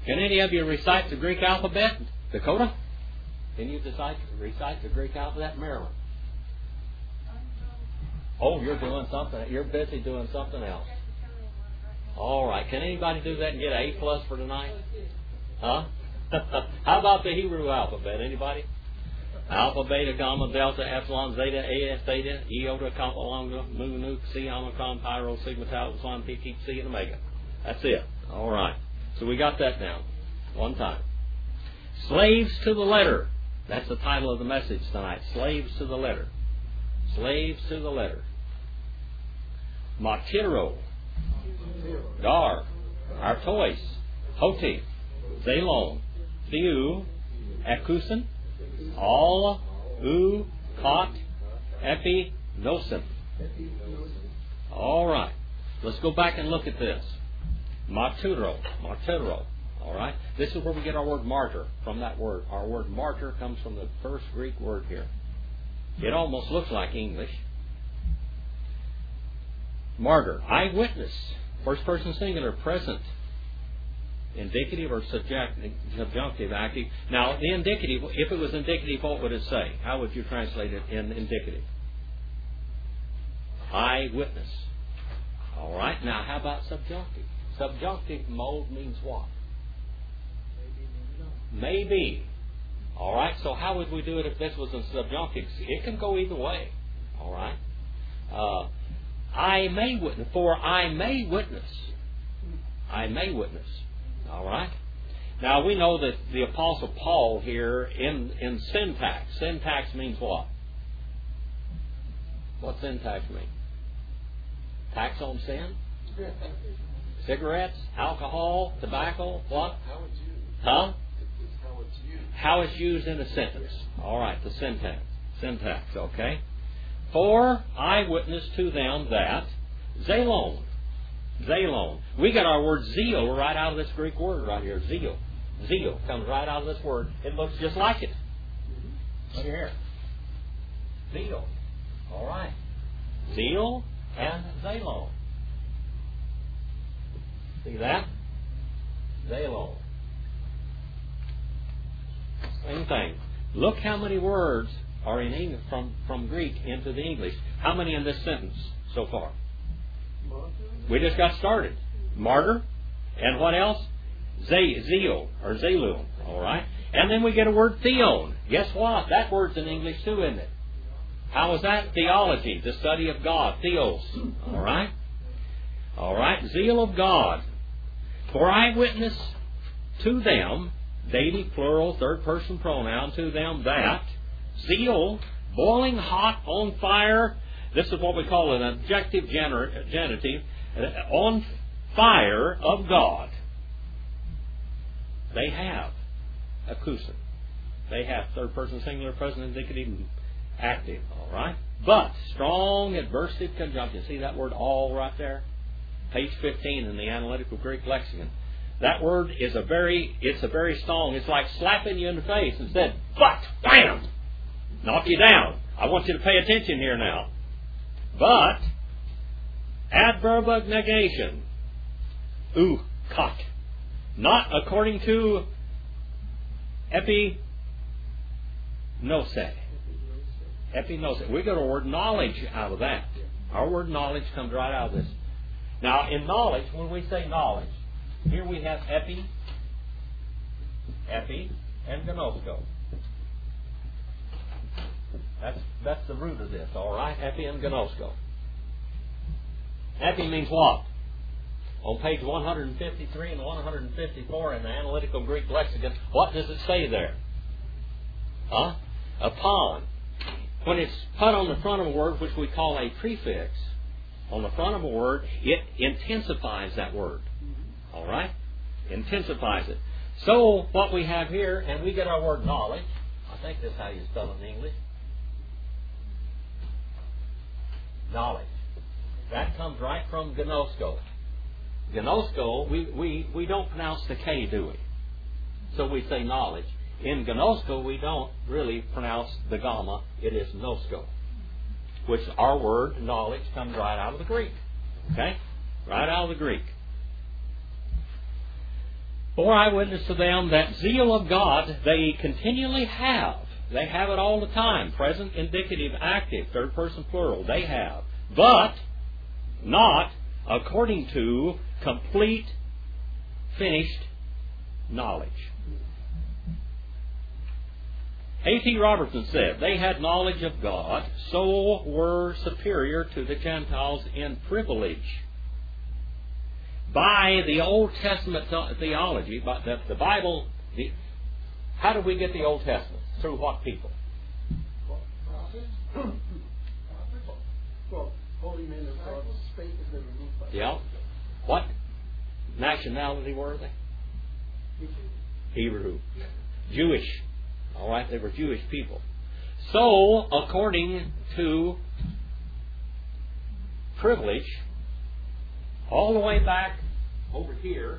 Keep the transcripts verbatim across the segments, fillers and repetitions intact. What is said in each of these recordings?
Can any of you recite the Greek alphabet? Dakota? Can you recite, recite the Greek alphabet? Maryland? Oh, you're doing something. You're busy doing something else. All right. Can anybody do that and get an A plus for tonight? Huh? How about the Hebrew alphabet? Anybody? Alpha, beta, gamma, delta, epsilon, zeta, A, theta, iota, kappa, lambda, mu, nu, psi, omicron, pi, rho, sigma, tau, epsilon, pi, chi, psi, and omega. That's it. All right. So we got that down. One time. Slaves to the letter. That's the title of the message tonight. Slaves to the letter. Slaves to the letter. Matiro. Gar. Artois. Hoti. Zelon. Theou. Ekusen. All. U. Kot. Epi. Nosen. All right. Let's go back and look at this. Martyro. Martyro. All right. This is where we get our word martyr from that word. Our word martyr comes from the first Greek word here. It almost looks like English. Martyr. Eyewitness. First person singular. Present. Indicative or subject, subjunctive, active. Now, the indicative, if it was indicative, what would it say? How would you translate it in indicative? Eyewitness. All right. Now, how about subjunctive? Subjunctive mode means what? Maybe. Maybe. All right. So how would we do it if this was in subjunctive? It can go either way. All right. Uh, I may witness. For I may witness. I may witness. All right. Now we know that the Apostle Paul here in in syntax. Syntax means what? What syntax mean? Tax on sin? Cigarettes, alcohol, tobacco, what? How it's used. Huh? It's how it's used. How it's used in a sentence. All right, the syntax. Syntax, okay. For I witness to them that Zelon. Zelon. We got our word zeal right out of this Greek word right here. Zeal. Zeal comes right out of this word. It looks just like it. Look here. Zeal. All right. Zeal and Zelon. See that? Zelon. Same thing. Look how many words are in English from, from Greek into the English. How many in this sentence so far? We just got started. Martyr. And what else? Ze- zeal or zelun. All right. And then we get a word theon. Guess what? That word's in English too, isn't it? How is that? Theology, the study of God. Theos. All right. All right. Zeal of God. For I witness to them, dative, plural, third person pronoun, to them that zeal, boiling hot, on fire. This is what we call an objective gener- genitive, uh, on fire of God. They have acousin. They have third person singular, present, indicative, active. All right. But strong adversative conjunction. See that word all right there? Page fifteen in the Analytical Greek Lexicon. That word is a very, it's a very strong. It's like slapping you in the face and said, but, bam, knock you down. I want you to pay attention here now. But, adverb of negation, u, kat, not according to epinose. Epinose. We got a word knowledge out of that. Our word knowledge comes right out of this. Now, in knowledge, when we say knowledge, here we have epi, epi, and gnosko. That's that's the root of this, all right? Epi and gnosko. Epi means what? On page one fifty-three and one fifty-four in the Analytical Greek Lexicon, what does it say there? Huh? Upon. When it's put on the front of a word, which we call a prefix, on the front of a word, it intensifies that word. All right? Intensifies it. So, what we have here, and we get our word knowledge. I think that's how you spell it in English. Knowledge. That comes right from gnosko. Gnosko, we, we, we don't pronounce the K, do we? So we say knowledge. In gnosko, we don't really pronounce the gamma. It is nosko. Which our word, knowledge, comes right out of the Greek. Okay? Right out of the Greek. For I witness to them that zeal of God they continually have. They have it all the time. Present, indicative, active, third person plural. They have. But not according to complete, finished knowledge. A T Robertson said, they had knowledge of God, so were superior to the Gentiles in privilege. By the Old Testament theology, by the, the Bible, the, how did we get the Old Testament? Through what people? Yeah. What nationality were they? Hebrew. Jewish. All right, they were Jewish people. So, according to privilege, all the way back over here,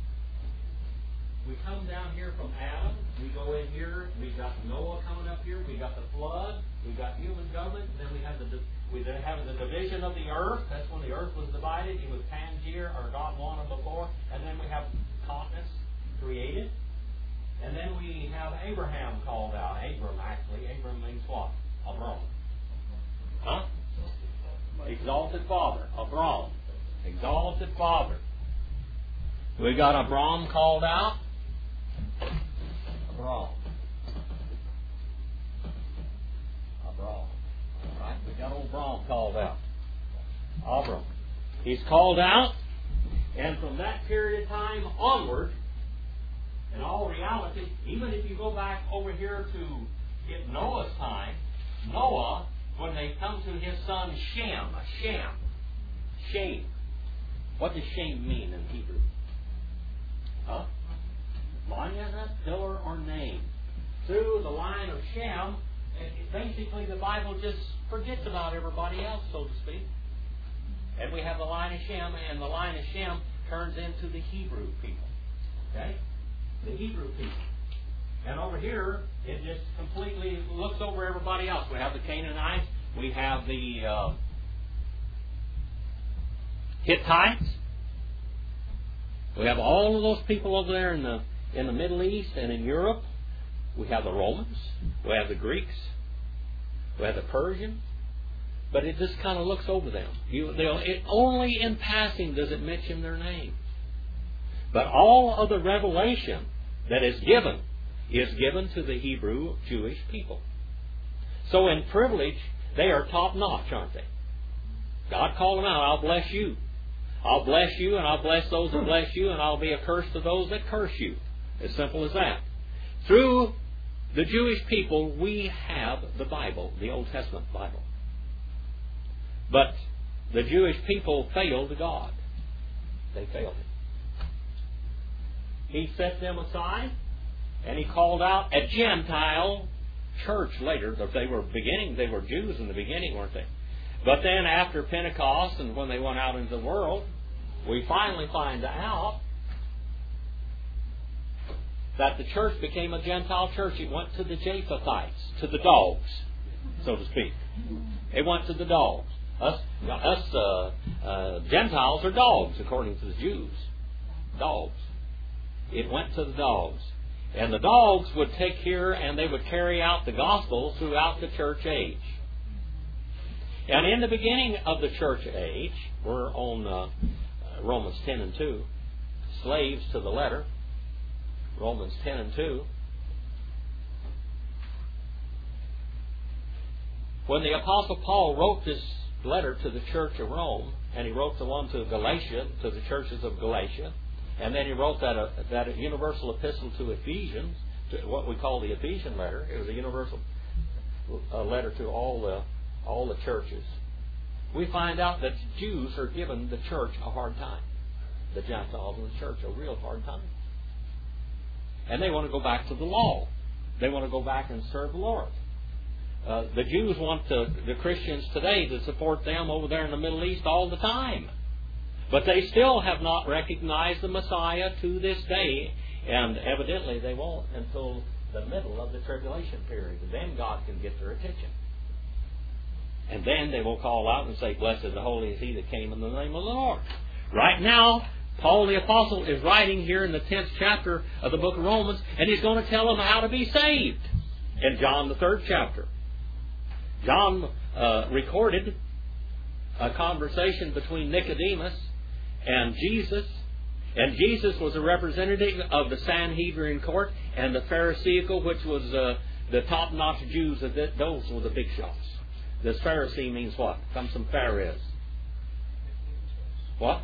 we come down here from Adam, we go in here, we got Noah coming up here, we got the flood, we got human government, then we have the we then have the division of the earth. That's when the earth was divided. It was Tangier, or God wanted before, and then we have continents created. And then we have Abraham called out. Abram, actually. Abram means what? Abram. Huh? Exalted father. Abram. Exalted father. We got Abram called out. Abram. Abram. Alright, we got old Abram called out. Abram. He's called out, and from that period of time onward, in all reality, even if you go back over here to in Noah's time, Noah, when they come to his son Shem, Shem, Shem. What does Shem mean in Hebrew? Huh? Lion, pillar, or name. Through the line of Shem, basically the Bible just forgets about everybody else, so to speak. And we have the line of Shem, and the line of Shem turns into the Hebrew people. Okay? The Hebrew people. And over here, it just completely looks over everybody else. We have the Canaanites. We have the uh, Hittites. We have all of those people over there in the in the Middle East and in Europe. We have the Romans. We have the Greeks. We have the Persians. But it just kind of looks over them. You, it, only in passing does it mention their names. But all of the revelation that is given is given to the Hebrew Jewish people. So in privilege, they are top notch, aren't they? God called them out. I'll bless you. I'll bless you, and I'll bless those that bless you, and I'll be a curse to those that curse you. As simple as that. Through the Jewish people, we have the Bible, the Old Testament Bible. But the Jewish people failed God. They failed Him. He set them aside, and He called out a Gentile church later. They were beginning, they were Jews in the beginning, weren't they? But then after Pentecost and when they went out into the world, we finally find out that the church became a Gentile church. It went to the Japhethites, to the dogs, so to speak. It went to the dogs. Us, us uh, uh, Gentiles are dogs, according to the Jews. Dogs. It went to the dogs. And the dogs would take care and they would carry out the gospel throughout the church age. And in the beginning of the church age, we're on uh, Romans ten and two, slaves to the letter, Romans ten and two. When the Apostle Paul wrote this letter to the church of Rome, and he wrote the one to Galatia, to the churches of Galatia, and then he wrote that uh, that universal epistle to Ephesians, to what we call the Ephesian letter. It was a universal uh, letter to all the all the churches. We find out that Jews are giving the church a hard time. The Gentiles in the church a real hard time. And they want to go back to the law. They want to go back and serve the Lord. Uh, the Jews want the, the Christians today to support them over there in the Middle East all the time. But they still have not recognized the Messiah to this day. And evidently they won't until the middle of the tribulation period. And then God can get their attention. And then they will call out and say, blessed is the holy is he that came in the name of the Lord. Right now, Paul the Apostle is writing here in the tenth chapter of the book of Romans, and he's going to tell them how to be saved. In John the third chapter, John uh, recorded a conversation between Nicodemus and Jesus. And Jesus was a representative of the Sanhedrin court and the Pharisaical, which was uh, the top-notch Jews. Of the, those were the big shots. This Pharisee means what? Comes from Pharisees. What?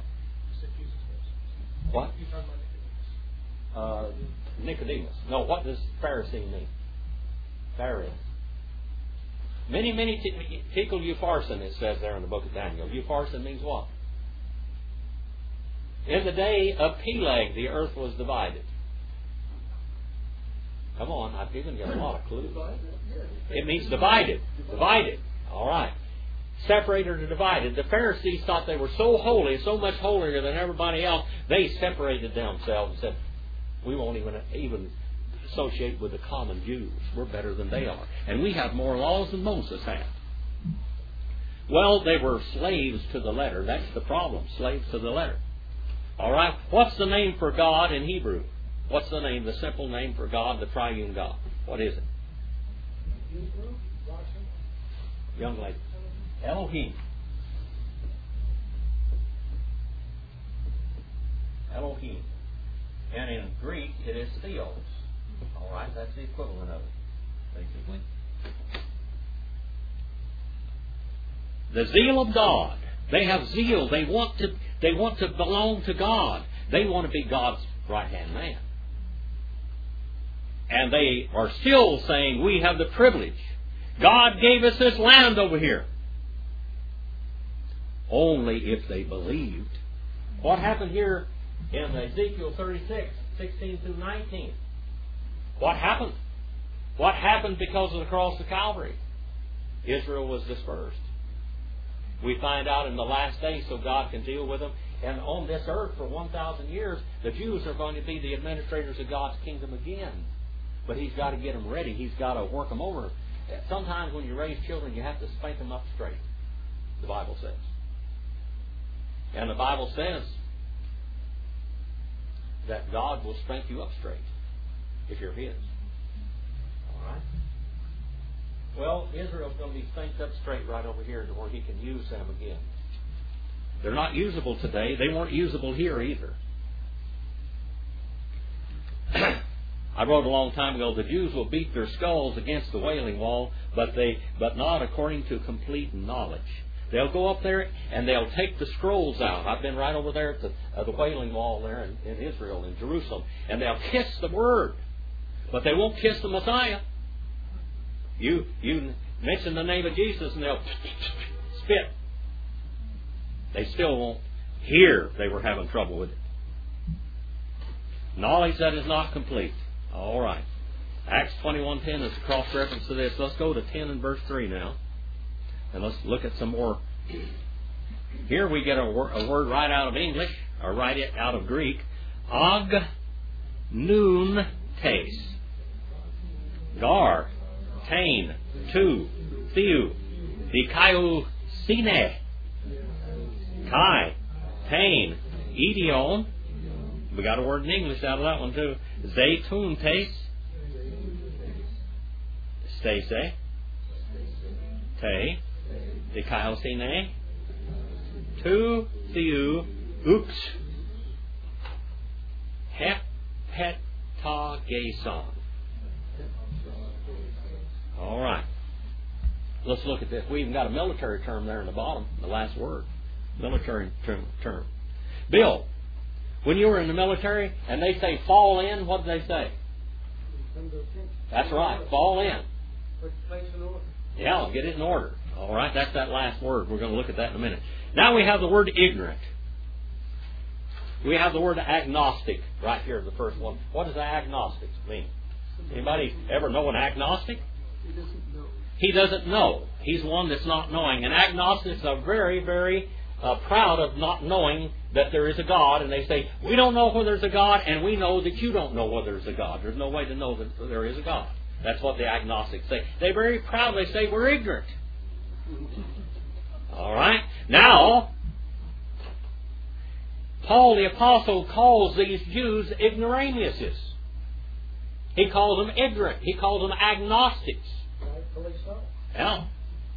What? Uh, Nicodemus. No, what does Pharisee mean? Pharisee. Many, many tickle Upharsin, it says there in the book of Daniel. Upharsin means what? In the day of Peleg, the earth was divided. Come on, I've given you a lot of clues. It means divided. Divided. All right. Separated or divided. The Pharisees thought they were so holy, so much holier than everybody else, they separated themselves and said, we won't even even associate with the common Jews. We're better than they are. And we have more laws than Moses had. Well, they were slaves to the letter. That's the problem. Slaves to the letter. All right. What's the name for God in Hebrew? What's the name, the simple name for God, the triune God? What is it? Young lady. Elohim. Elohim. And in Greek, it is theos. All right, that's the equivalent of it, basically. The zeal of God. They have zeal. They want to. They want to belong to God. They want to be God's right-hand man. And they are still saying, we have the privilege. God gave us this land over here. Only if they believed. What happened here in Ezekiel thirty-six, sixteen through nineteen? What happened? What happened because of the cross of Calvary? Israel was dispersed. We find out in the last days so God can deal with them. And on this earth for one thousand years, the Jews are going to be the administrators of God's kingdom again. But He's got to get them ready. He's got to work them over. Sometimes when you raise children, you have to spank them up straight, the Bible says. And the Bible says that God will spank you up straight if you're His. All right? Well, Israel's going to be spanked up straight right over here to where He can use them again. They're not usable today. They weren't usable here either. I wrote a long time ago, the Jews will beat their skulls against the Wailing Wall, but they, but not according to complete knowledge. They'll go up there and they'll take the scrolls out. I've been right over there at the, uh, the Wailing Wall there in, in Israel, in Jerusalem, and they'll kiss the Word, but they won't kiss the Messiah. You you mention the name of Jesus and they'll spit. They still won't hear. They were having trouble with it. Knowledge that is not complete. All right. Acts twenty-one ten is a cross-reference to this. Let's go to ten and verse three now. And let's look at some more. Here we get a, wor- a word right out of English, or right out of Greek. Ag noon tes. Gar. Tain. Tu. Theu. Dikaiu sine. Kai. Tain. Idion. We got a word in English out of that one too. Zaytun tes. Stase. Te. Dikaiu sine. Tu. Theu. Oops. Hepetagason. All right. Let's look at this. We even got a military term there in the bottom, the last word. Military term. term. Bill, when you were in the military and they say fall in, what do they say? That's right. Fall in. Yeah, get it in order. All right. That's that last word. We're going to look at that in a minute. Now we have the word ignorant. We have the word agnostic right here, the first one. What does agnostic mean? Anybody ever know an agnostic? He doesn't know. He doesn't know. He's one that's not knowing. And agnostics are very, very uh, proud of not knowing that there is a God. And they say, we don't know whether there's a God, and we know that you don't know whether there's a God. There's no way to know that there is a God. That's what the agnostics say. They very proudly say we're ignorant. All right? Now, Paul the Apostle calls these Jews ignoramuses. He calls them ignorant. He calls them agnostics. Yeah.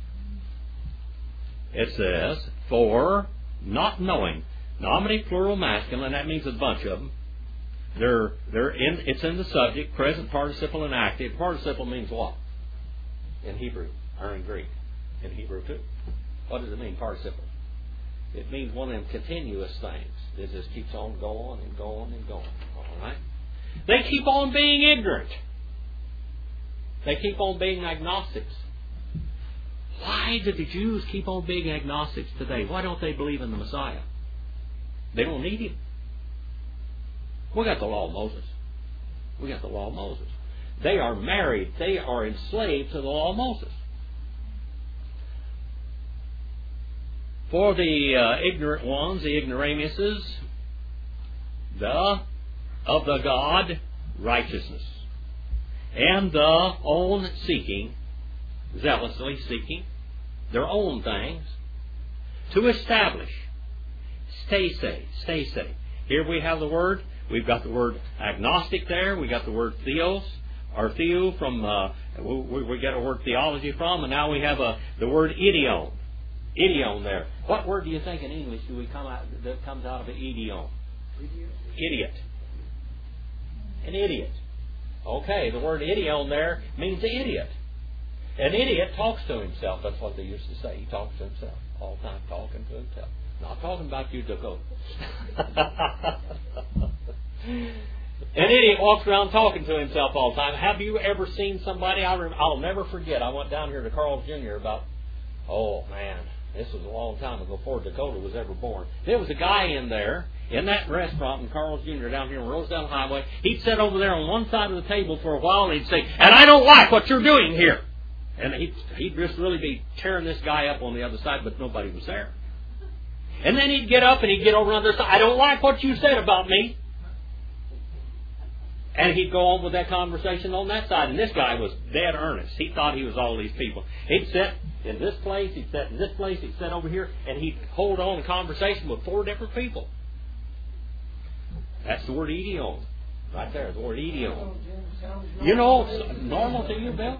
It says, for not knowing. Nominative, plural, masculine. That means a bunch of them. They're, they're in, it's in the subject, present participle and active. Participle means what? In Hebrew, or in Greek. In Hebrew too. What does it mean, participle? It means one of them continuous things. It just keeps on going and going and going. All right? They keep on being ignorant. They keep on being agnostics. Why do the Jews keep on being agnostics today? Why don't they believe in the Messiah? They don't need Him. We got the law of Moses. We got the law of Moses. They are married. They are enslaved to the law of Moses. For the uh, ignorant ones, the ignoramuses, the of the God righteousness, and the own seeking, zealously seeking their own things, to establish. Stay say, stay say. Here we have the word. We've got the word agnostic there. We got the word theos, or theo from uh, we, we get a word theology from, and now we have a the word idiom. Idiom there. What word do you think in English do we come out that comes out of an idiom? Idiot. Idiot. An idiot. Okay, the word idiom there means the idiot. An idiot talks to himself. That's what they used to say. He talks to himself all the time, talking to himself. Not talking about you, Dakota. An idiot walks around talking to himself all the time. Have you ever seen somebody? I rem- I'll never forget. I went down here to Carl's Junior about, oh man, this was a long time ago before Dakota was ever born. There was a guy in there, in that restaurant in Carl's Junior down here on Rosedale Highway. He'd sit over there on one side of the table for a while and he'd say, and I don't like what you're doing here. And he'd, he'd just really be tearing this guy up on the other side, but nobody was there. And then he'd get up and he'd get over on the other side. I don't like what you said about me. And he'd go on with that conversation on that side. And this guy was dead earnest. He thought he was all these people. He'd sit in this place, he'd sit in this place, he'd sit over here, and he'd hold on a conversation with four different people. That's the word idiom. Right there, the word idiom. You know, it's normal to you, Bill?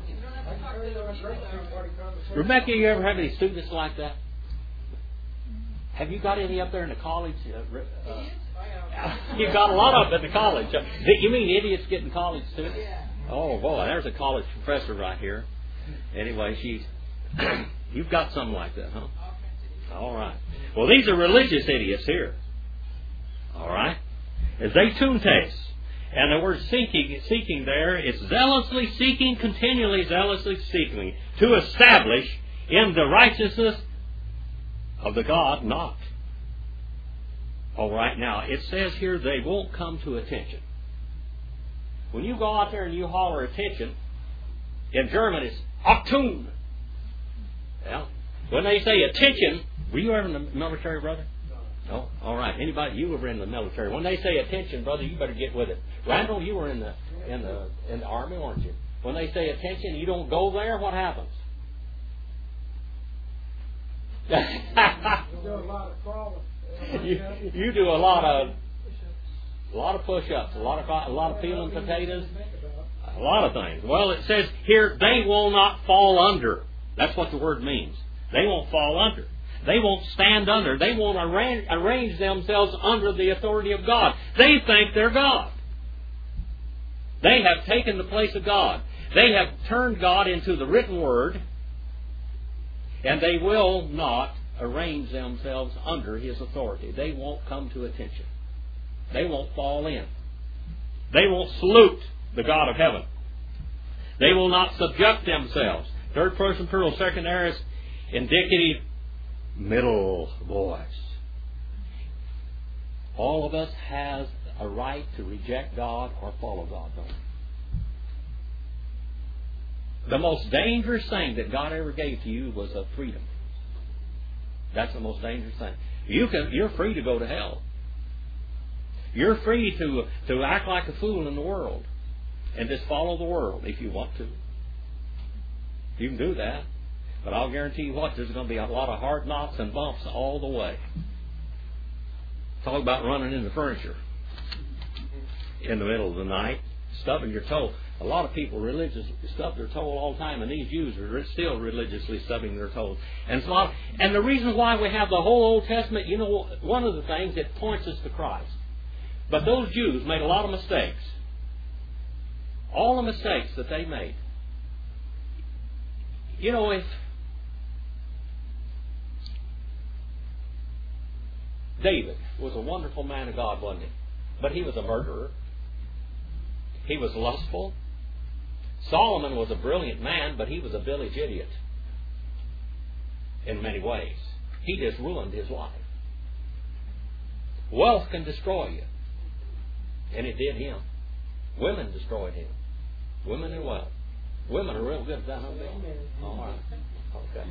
Rebecca, you ever have any students like that? Have you got any up there in the college? Uh, uh, You've got a lot of them at the college. Uh, you mean idiots getting college students? Oh, boy, there's a college professor right here. Anyway, she's... You've got something like that, huh? All right. Well, these are religious idiots here. All right? As they tune taste. And the word seeking, seeking there, it's zealously seeking, continually zealously seeking, to establish in the righteousness of the God not. All right, now, it says here they won't come to attention. When you go out there and you holler attention, in German it's Achtung. Yeah. When they say attention, were you ever in the military, brother? No. Oh, all right. Anybody? You were in the military. When they say attention, brother, you better get with it. Randall, you were in the in the in the army, weren't you? When they say attention, you don't go there. What happens? You do a lot of crawling. you, you do a lot of a lot of push-ups, a lot of a lot of peeling potatoes, a lot of things. Well, it says here they will not fall under. That's what the word means. They won't fall under. They won't stand under. They won't arrange, arrange themselves under the authority of God. They think they're God. They have taken the place of God. They have turned God into the written word, and they will not arrange themselves under His authority. They won't come to attention. They won't fall in. They won't salute the God of heaven. They will not subject themselves. Third person plural, second aorist, indicative, middle voice. All of us has a right to reject God or follow God, don't we? The most dangerous thing that God ever gave to you was a freedom. That's the most dangerous thing. You can, you're free to go to hell. You're free to, to act like a fool in the world and just follow the world if you want to. You can do that. But I'll guarantee you what, there's going to be a lot of hard knocks and bumps all the way. Talk about running into furniture in the middle of the night, stubbing your toe. A lot of people religiously stub their toe all the time, and these Jews are still religiously stubbing their toes. And it's a lot, and the reason why we have the whole Old Testament, you know, one of the things, it points us to Christ. But those Jews made a lot of mistakes. All the mistakes that they made. You know, if David was a wonderful man of God, wasn't he? But he was a murderer. He was lustful. Solomon was a brilliant man, but he was a village idiot in many ways. He just ruined his life. Wealth can destroy you. And it did him. Women destroyed him. Women and wealth. Women are real good at that, huh? All right. Okay.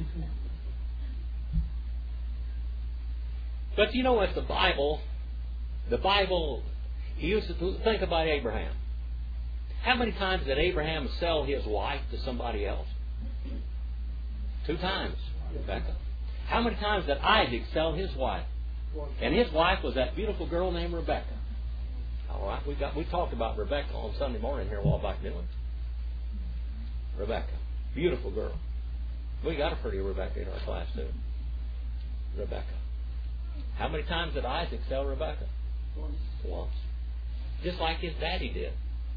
But you know, as the Bible, the Bible, he used to think about Abraham. How many times did Abraham sell his wife to somebody else? Two times, Rebecca. How many times did Isaac sell his wife? And his wife was that beautiful girl named Rebecca. All right, we got we talked about Rebecca on Sunday morning here a while back, didn't we? Rebecca, beautiful girl. We got a pretty Rebecca in our class too. Rebecca. How many times did Isaac sell Rebecca? Once. Once. Just like his daddy did.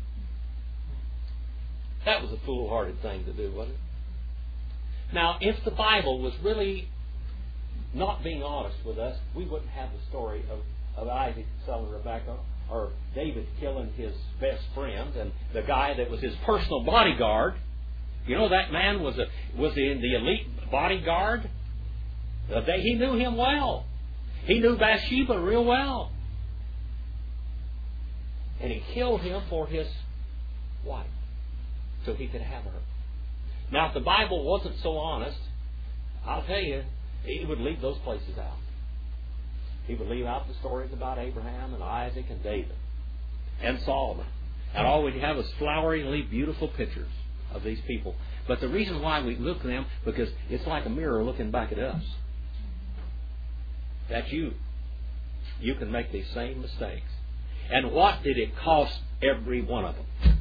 That was a foolhardy thing to do, wasn't it? Now, if the Bible was really not being honest with us, we wouldn't have the story of, of Isaac selling Rebecca, or David killing his best friend, and the guy that was his personal bodyguard. You know, that man was a was in the elite bodyguard. Uh, they, he knew him well. He knew Bathsheba real well. And he killed him for his wife, so he could have her. Now, if the Bible wasn't so honest, I'll tell you, he would leave those places out. He would leave out the stories about Abraham and Isaac and David and Solomon. And all we'd have is flowery, beautiful pictures of these people. But the reason why we look at them, because it's like a mirror looking back at us. That's you. You can make these same mistakes. And what did it cost every one of them?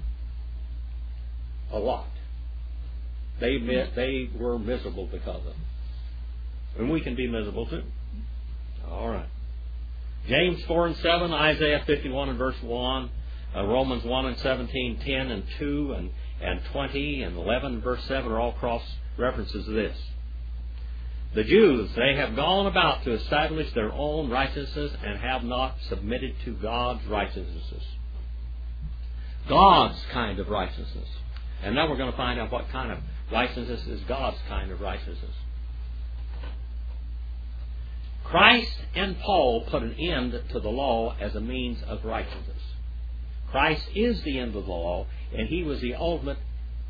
A lot. They they were miserable because of it. And we can be miserable too. All right. James four and seven, Isaiah fifty-one and verse one, uh, Romans one and seventeen, ten and two, and, and twenty and eleven and verse seven are all cross references to this. The Jews, they have gone about to establish their own righteousness and have not submitted to God's righteousness. God's kind of righteousness. And now we're going to find out what kind of righteousness is God's kind of righteousness. Christ and Paul put an end to the law as a means of righteousness. Christ is the end of the law, and He was the ultimate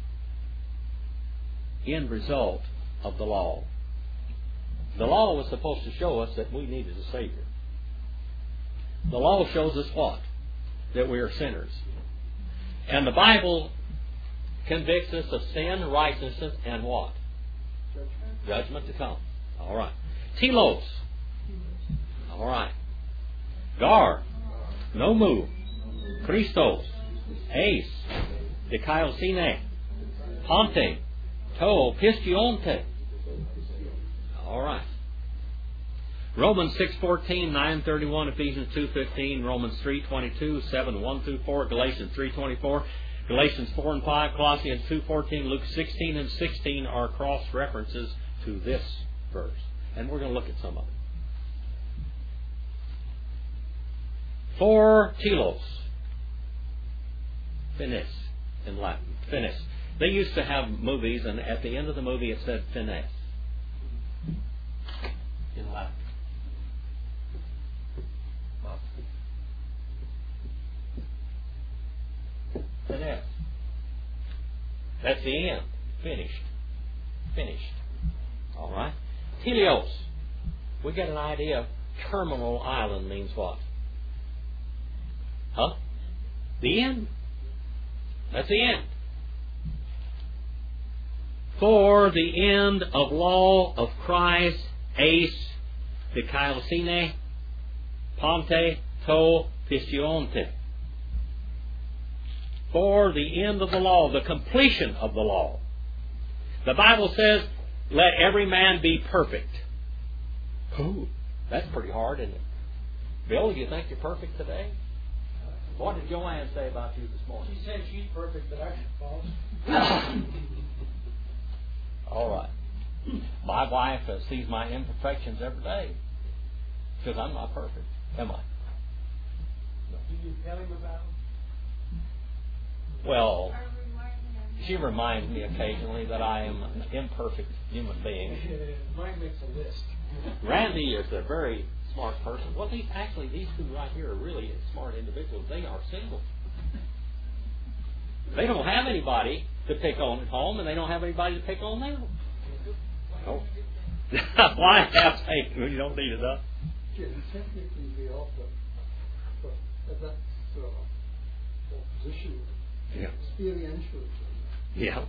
end result of the law. The law was supposed to show us that we needed a Savior. The law shows us what? That we are sinners. And the Bible convicts us of sin, righteousness, and what? Judgment. Judgment to come. All right. Telos. All right. Gar. Nomu. Christos. Ace. Dikaiosyne. Ponte. To. Pistionte. All right. Romans six fourteen, nine thirty-one, Ephesians two fifteen, Romans three twenty-two, seven one through four, Galatians three twenty-four, Galatians four and five, Colossians two fourteen, Luke sixteen and sixteen are cross references to this verse. And we're going to look at some of them. For telos. Finis in Latin. Finis. They used to have movies, and at the end of the movie it said finis. In Latin. Finis. That's the end. Finished. Finished. All right. Telios. We get an idea of terminal island means what? Huh? The end. That's the end. For the end of law of Christ, ace, dikaiosyne, Ponte to pistionte. For the end of the law, the completion of the law. The Bible says, let every man be perfect. Ooh, that's pretty hard, isn't it? Bill, do you think you're perfect today? What did Joanne say about you this morning? She said she's perfect, but I should false. All right. My wife uh, sees my imperfections every day because I'm not perfect, am I? Did you tell him about them? Well, she reminds me occasionally that I am an imperfect human being. Mine makes a list. Randy is a very smart person. Well, these actually these two right here are really smart individuals. They are single. They don't have anybody to pick on at home, and they don't have anybody to pick on them. Oh. Why have faith when you don't need it, huh? Yeah, technically they also, but that's uh, a position. Yeah. Experiential. Yeah.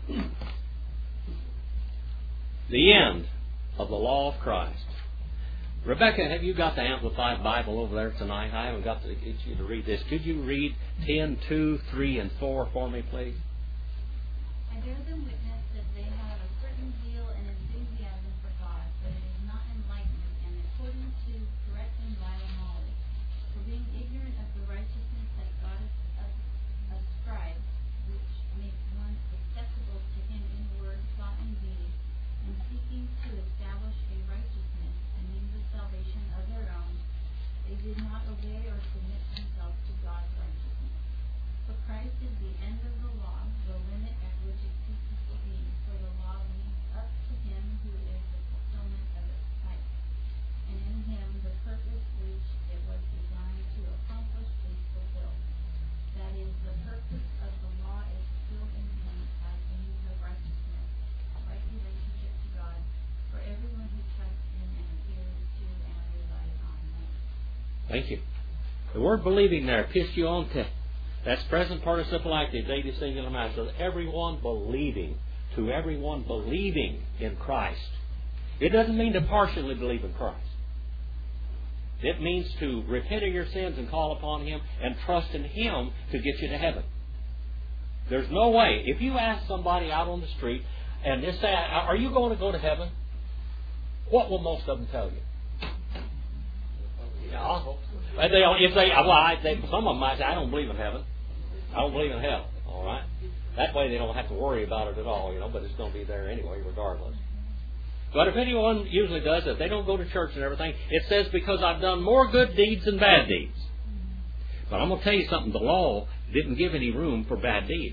The end of the law of Christ. Rebecca, have you got the Amplified Bible over there tonight? I haven't got to get you to read this. Could you read ten, two, three, and four for me, please? I bear them witness that they have a certain zeal and enthusiasm for God, but it is not enlightened and according to correct and vile knowledge. For being ignorant of the righteousness that God ascribes, which makes one acceptable to Him in word, thought, and deed, and seeking to establish a righteousness, a means of salvation of their own, they did not obey or submit themselves to God's righteousness. For Christ is the end of the law, the limit at which it ceases to be, for the law leads up to Him who is the fulfillment of its type, and in Him the purpose which it was designed to accomplish is fulfilled. That is, the purpose of the law is fulfilled in Him as a means of righteousness, right relationship to God, for everyone who trusts in and adheres to and relies on Him. Thank you. The word believing there, pistionte. That's present participle active, dative singular master. Everyone believing, to everyone believing in Christ. It doesn't mean to partially believe in Christ. It means to repent of your sins and call upon Him and trust in Him to get you to heaven. There's no way. If you ask somebody out on the street and they say, are you going to go to heaven? What will most of them tell you? Yeah. They, if they, well, I, they, some of them might say, I don't believe in heaven. I don't believe in hell. All right? That way they don't have to worry about it at all, you know, but it's going to be there anyway, regardless. But if anyone usually does, if they don't go to church and everything, it says because I've done more good deeds than bad deeds. But I'm going to tell you something. The law didn't give any room for bad deeds.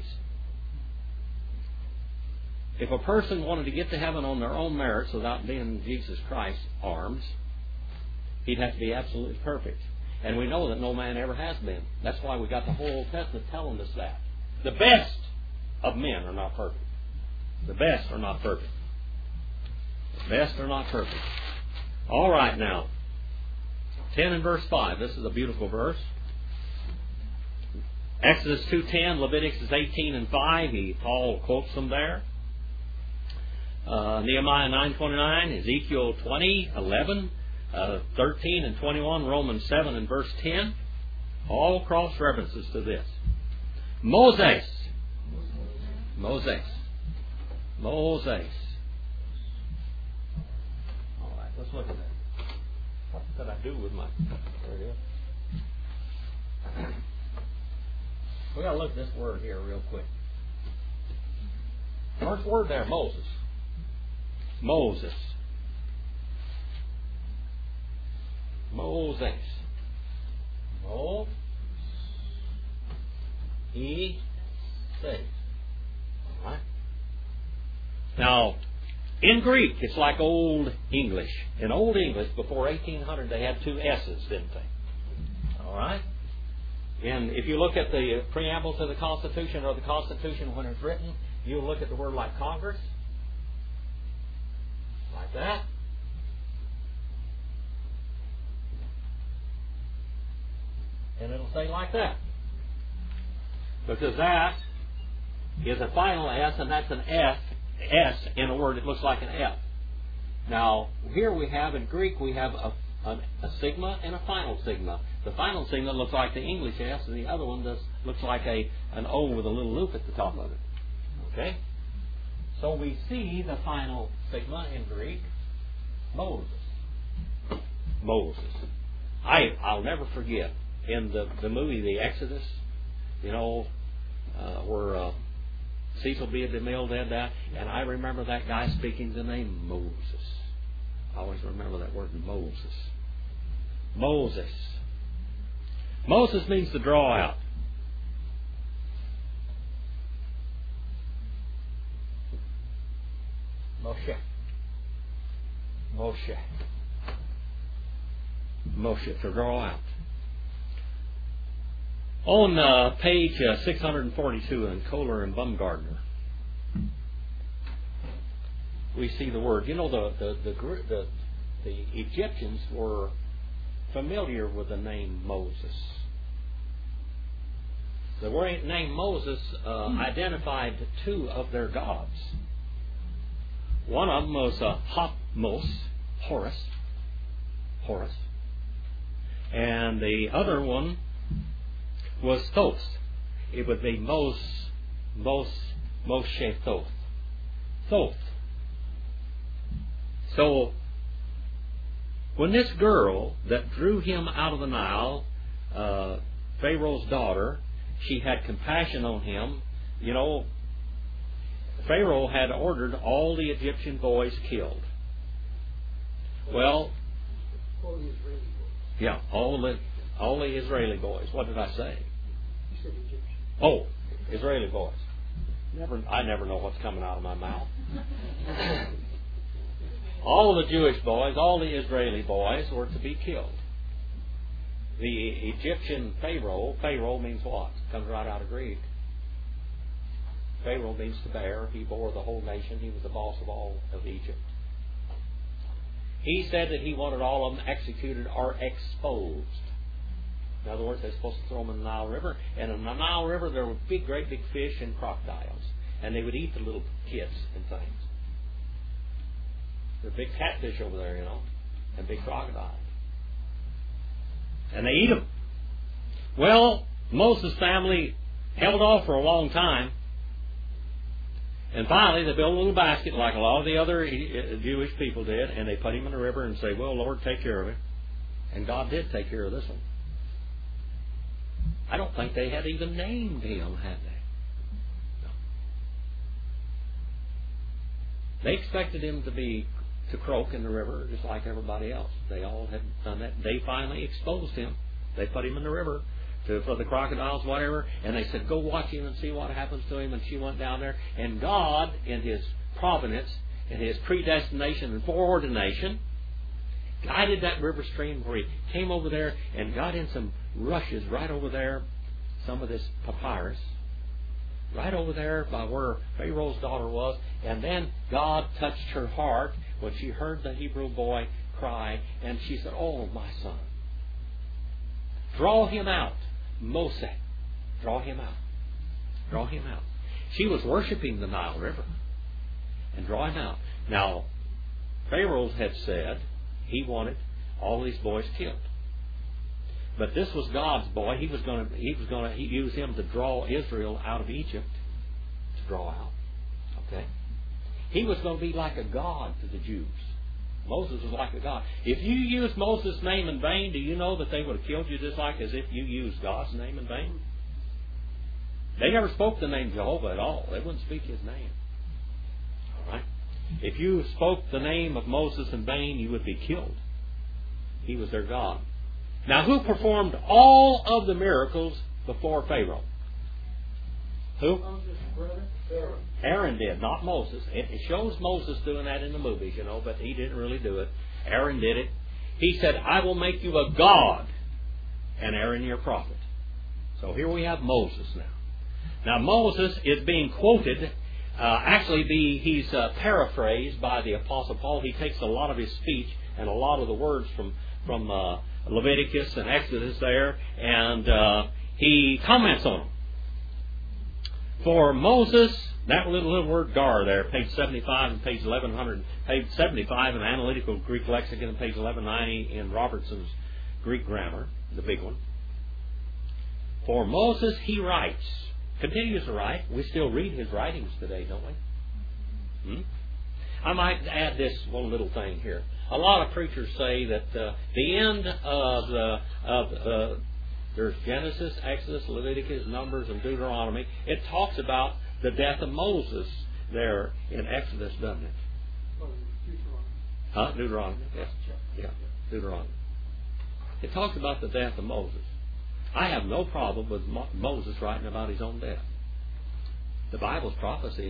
If a person wanted to get to heaven on their own merits without being in Jesus Christ's arms, he'd have to be absolutely perfect. And we know that no man ever has been. That's why we got the whole Old Testament telling us that. The best of men are not perfect. The best are not perfect. The best are not perfect. All right now. ten and verse five. This is a beautiful verse. Exodus two ten, Leviticus eighteen and five. He, Paul quotes them there. Uh, Nehemiah nine twenty-nine, Ezekiel twenty eleven, uh, thirteen and twenty-one, Romans seven and verse ten. All cross references to this. Moses. Moses. Moses. All right, let's look at that. What did I do with my... There it is. We've got to look at this word here real quick. First word there, Moses. Moses. Moses. Mo. E. Say. All right. Now, in Greek, it's like Old English. In Old English, before eighteen hundred, they had two S's, didn't they? All right. And if you look at the preamble to the Constitution or the Constitution when it's written, you look at the word like Congress. Like that. And it'll say like that. Because that is a final S, and that's an F, S in a word that looks like an F. Now, here we have, in Greek, we have a, a, a sigma and a final sigma. The final sigma looks like the English S, and the other one does looks like a an O with a little loop at the top of it. Okay? So we see the final sigma in Greek, Moses. Moses. I, I'll never forget, in the, the movie The Exodus, you know, uh, where uh, Cecil B. DeMille did that, and I remember that guy speaking the name Moses. I always remember that word, Moses. Moses. Moses means to draw out. Moshe. Moshe. Moshe, to draw out. On uh, page uh, six hundred forty-two in Kohler and Baumgartner, we see the word. You know, the the, the the the Egyptians were familiar with the name Moses. The word name Moses uh, identified two of their gods. One of them was uh, Hotmos, Horus, Horus, and the other one was Thoth. It would be Mos, Mos, Moshe Thoth. Thoth. So, when this girl that drew him out of the Nile, uh, Pharaoh's daughter, she had compassion on him. You know, Pharaoh had ordered all the Egyptian boys killed. Well, All the Israeli boys. yeah, all the all the Israeli boys. What did I say? You said Egyptian. Oh, Israeli boys. Never, I never know what's coming out of my mouth. All the Jewish boys, all the Israeli boys were to be killed. The Egyptian Pharaoh, Pharaoh means what? Comes right out of Greek. Pharaoh means to bear. He bore the whole nation. He was the boss of all of Egypt. He said that he wanted all of them executed or exposed. In other words, they're supposed to throw them in the Nile River. And in the Nile River, there were big, great big fish and crocodiles. And they would eat the little kids and things. There are big catfish over there, you know, and big crocodiles. And they eat them. Well, Moses' family held off for a long time. And finally, they built a little basket like a lot of the other Jewish people did, and they put him in the river and say, well, Lord, take care of him. And God did take care of this one. I don't think they had even named him, had they? No. They expected him to be to croak in the river just like everybody else. They all had done that. They finally exposed him. They put him in the river to, for the crocodiles, whatever, and they said, go watch him and see what happens to him. And she went down there, and God, in His providence, in His predestination and foreordination, guided that river stream where He came over there and got in some rushes right over there, some of this papyrus, right over there by where Pharaoh's daughter was, and then God touched her heart when she heard the Hebrew boy cry, and she said, oh, my son, draw him out. Moses, draw him out. Draw him out. She was worshiping the Nile River and draw him out. Now, Pharaoh had said he wanted all these boys killed. But this was God's boy. He was going to he was going to use him to draw Israel out of Egypt, to draw out. Okay? He was going to be like a god to the Jews. Moses was like a god. If you used Moses' name in vain, do you know that they would have killed you just like as if you used God's name in vain? They never spoke the name Jehovah at all. They wouldn't speak His name. All right? If you spoke the name of Moses in vain, you would be killed. He was their God. Now, who performed all of the miracles before Pharaoh? Who? Aaron. Aaron did, not Moses. It shows Moses doing that in the movies, you know, but he didn't really do it. Aaron did it. He said, I will make you a god, and Aaron your prophet. So here we have Moses now. Now Moses is being quoted, uh, actually the, he's uh, paraphrased by the Apostle Paul. He takes a lot of his speech and a lot of the words from, from uh, Leviticus and Exodus there, and uh, he comments on them. For Moses That little, little word gar there, page seventy-five and page eleven hundred, page seventy-five in Analytical Greek Lexicon and page eleven ninety in Robertson's Greek Grammar, the big one. For Moses he writes, continues to write. We still read his writings today, don't we? Hmm? I might add this one little thing here. A lot of preachers say that uh, the end of the of uh, there's Genesis, Exodus, Leviticus, Numbers, and Deuteronomy. It talks about the death of Moses there in Exodus, doesn't it? Oh, Deuteronomy. Huh? Deuteronomy. Yes. Yeah. Deuteronomy. It talks about the death of Moses. I have no problem with Mo- Moses writing about his own death. The Bible's prophecy.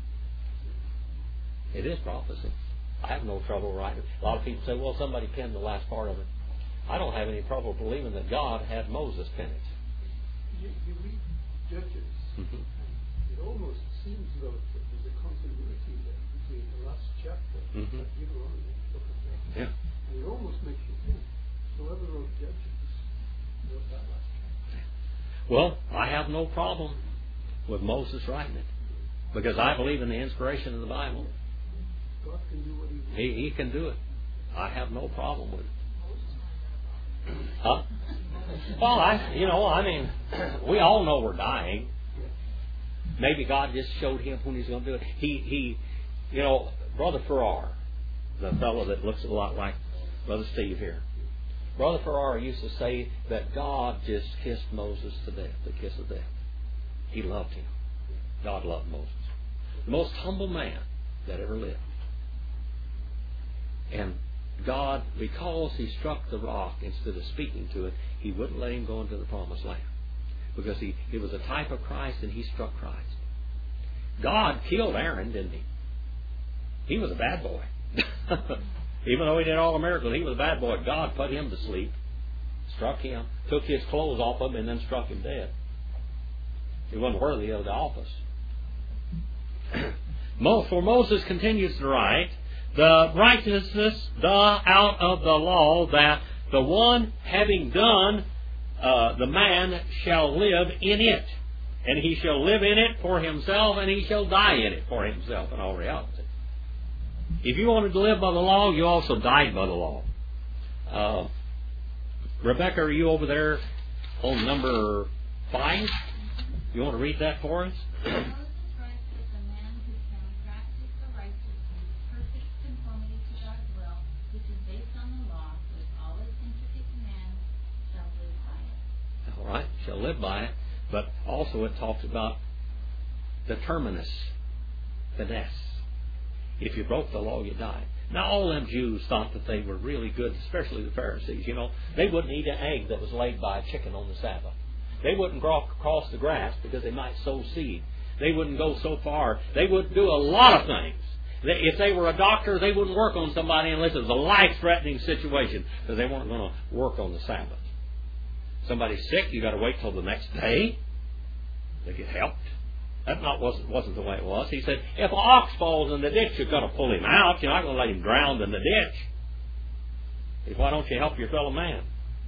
It is prophecy. I have no trouble writing. A lot of people say, well, somebody penned the last part of it. I don't have any trouble believing that God had Moses pen it. You, you read Judges, Mm-hmm. and it almost seems though that there's a continuity there between the last chapter Mm-hmm. and Deuteronomy and the book of Judges. Yeah. And it almost makes you think, whoever wrote Judges wrote that last chapter. Well, I have no problem with Moses writing it because I believe in the inspiration of the Bible. God can do what he wants. He, he can do it. I have no problem with it. Huh? Well, I, you know, I mean, we all know we're dying. Maybe God just showed him when he's going to do it. He, he, you know, Brother Farrar, the fellow that looks a lot like Brother Steve here. Brother Farrar used to say that God just kissed Moses to death, the kiss of death. He loved him. God loved Moses. The most humble man that ever lived. And God, because he struck the rock instead of speaking to it, he wouldn't let him go into the promised land. Because he, he was a type of Christ and he struck Christ. God killed Aaron, didn't he? He was a bad boy. Even though he did all the miracles, he was a bad boy. God put him to sleep, struck him, took his clothes off him, and then struck him dead. He wasn't worthy of the office. For Moses continues to write, the righteousness the out of the law, that the one having done uh, the man shall live in it, and he shall live in it for himself, and he shall die in it for himself in all reality. If you wanted to live by the law, you also died by the law. Uh, Rebecca, are you over there on number five? You want to read that for us? Right, shall live by it, but also it talks about the terminus, finesse. If you broke the law, you died. Now, all them Jews thought that they were really good, especially the Pharisees. You know, they wouldn't eat an egg that was laid by a chicken on the Sabbath. They wouldn't walk across the grass because they might sow seed. They wouldn't go so far. They would do a lot of things. They, if they were a doctor, they wouldn't work on somebody unless it was a life-threatening situation because they weren't going to work on the Sabbath. Somebody's sick, you got to wait till the next day to get helped. That not wasn't wasn't the way it was. He said, if an ox falls in the ditch, you've got to pull him out. You're not going to let him drown in the ditch. He said, why don't you help your fellow man?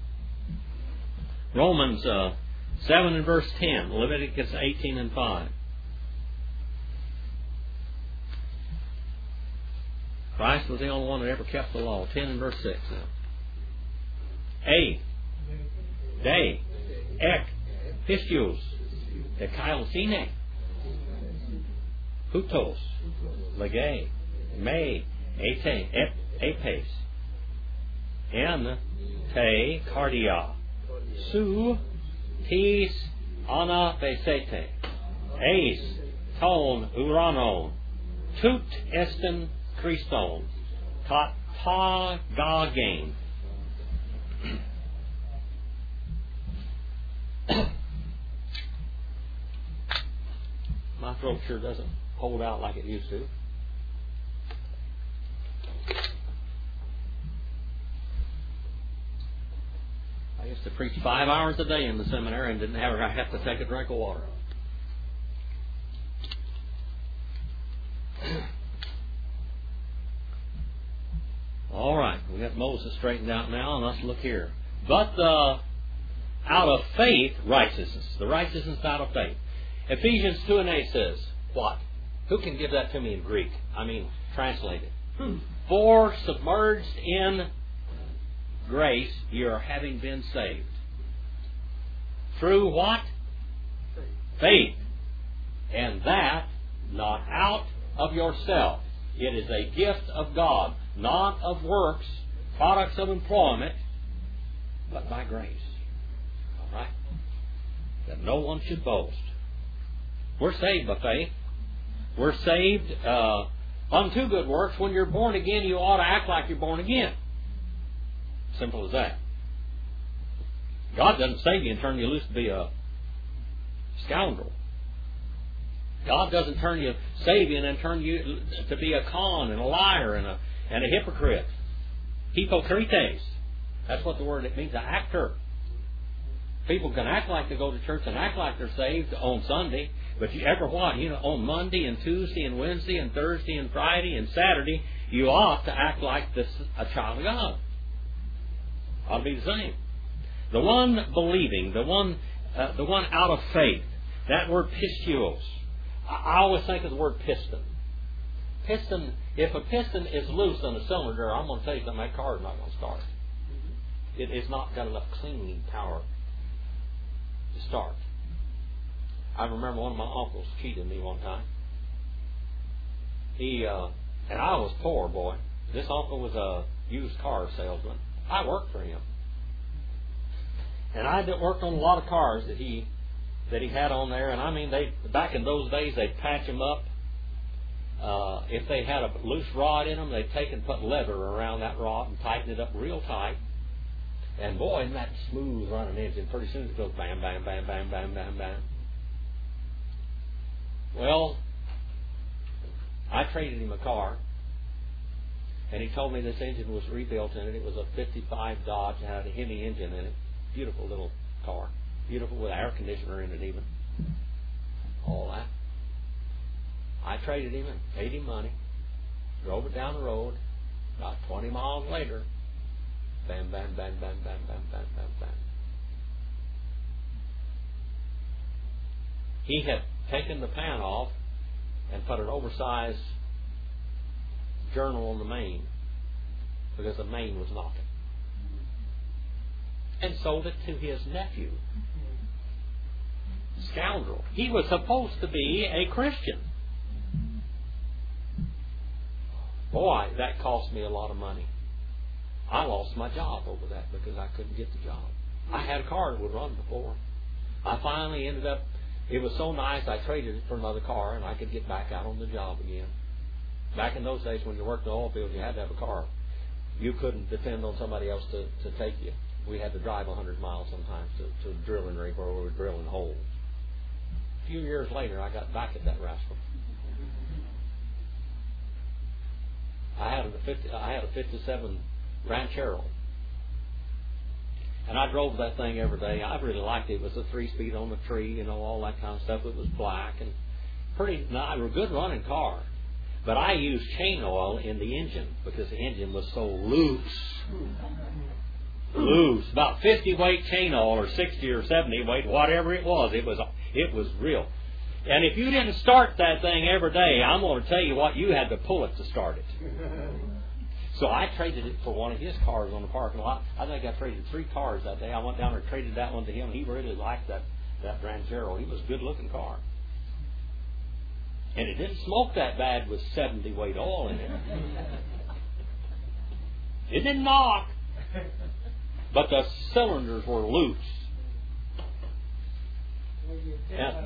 Romans uh, seven and verse ten, Leviticus eighteen and five. Christ was the only one that ever kept the law. ten and verse six now. A. Day, ek, pistios, ekailsine, hutos, lege, me, ete, ep, epes, en, te, cardia, su, tis, ana, besete, eis, ton, uranon, tut, esten, Christon, ta, ta, gagen. My throat sure doesn't hold out like it used to. I used to preach five hours a day in the seminary and didn't ever have to take a drink of water. All right, we got Moses straightened out now, and let's look here. But the out of faith, righteousness. The righteousness out of faith. Ephesians two and eight says, what? Who can give that to me in Greek? I mean, translate it. For submerged in grace, you are having been saved. Through what? Faith. And that not out of yourself. It is a gift of God, not of works, products of employment, but by grace. All right? That no one should boast. We're saved by faith. We're saved uh, unto good works. When you're born again, you ought to act like you're born again. Simple as that. God doesn't save you and turn you loose to be a scoundrel. God doesn't turn you, save you and then turn you to be a con and a liar and a and a hypocrite. Hypocrites. That's what the word it means, an actor. People can act like they go to church and act like they're saved on Sunday, but you ever what? You know, on Monday and Tuesday and Wednesday and Thursday and Friday and Saturday, you ought to act like this a child of God. Ought to be the same. The one believing, the one, uh, the one out of faith. That word pistios. I always think of the word piston. Piston. If a piston is loose on a cylinder, I'm going to tell you something. That car is not going to start. It has not got enough cleaning power to start. I remember one of my uncles cheated me one time. He uh, and I was poor, boy. This uncle was a used car salesman. I worked for him, and I worked on a lot of cars that he that he had on there. And I mean, they back in those days they'd patch them up. Uh, if they had a loose rod in them, they'd take and put leather around that rod and tighten it up real tight. And boy, isn't that smooth running engine? Pretty soon it goes bam, bam, bam, bam, bam, bam, bam. Well, I traded him a car, and he told me this engine was rebuilt in it. It was a fifty-five Dodge, it had a Hemi engine in it. Beautiful little car. Beautiful with air conditioner in it even. All that. I traded him and paid him money. Drove it down the road. About twenty miles later, bam, bam, bam, bam, bam, bam, bam, bam, bam. He had taken the pan off and put an oversized journal on the main because the main was knocking. And sold it to his nephew. Scoundrel. He was supposed to be a Christian. Boy, that cost me a lot of money. I lost my job over that because I couldn't get the job. I had a car that would run before. I finally ended up, it was so nice I traded it for another car and I could get back out on the job again. Back in those days when you worked in the oil field, you had to have a car. You couldn't depend on somebody else to, to take you. We had to drive one hundred miles sometimes to, to a drilling rig where we were drilling holes. A few years later, I got back at that rascal. I had a fifty, I had a fifty-seven Ranchero, and I drove that thing every day. I really liked it. It was a three-speed on the tree, you know, all that kind of stuff. It was black and pretty. Not a good running car, but I used chain oil in the engine because the engine was so loose, loose. About fifty weight chain oil, or sixty or seventy weight, whatever it was. It was it was real. And if you didn't start that thing every day, I'm going to tell you what, you had to pull it to start it. So I traded it for one of his cars on the parking lot. I think I traded three cars that day. I went down there and traded that one to him. He really liked that, that Ranchero. He was a good-looking car. And it didn't smoke that bad with seventy weight oil in it. It didn't knock. But the cylinders were loose. Yeah.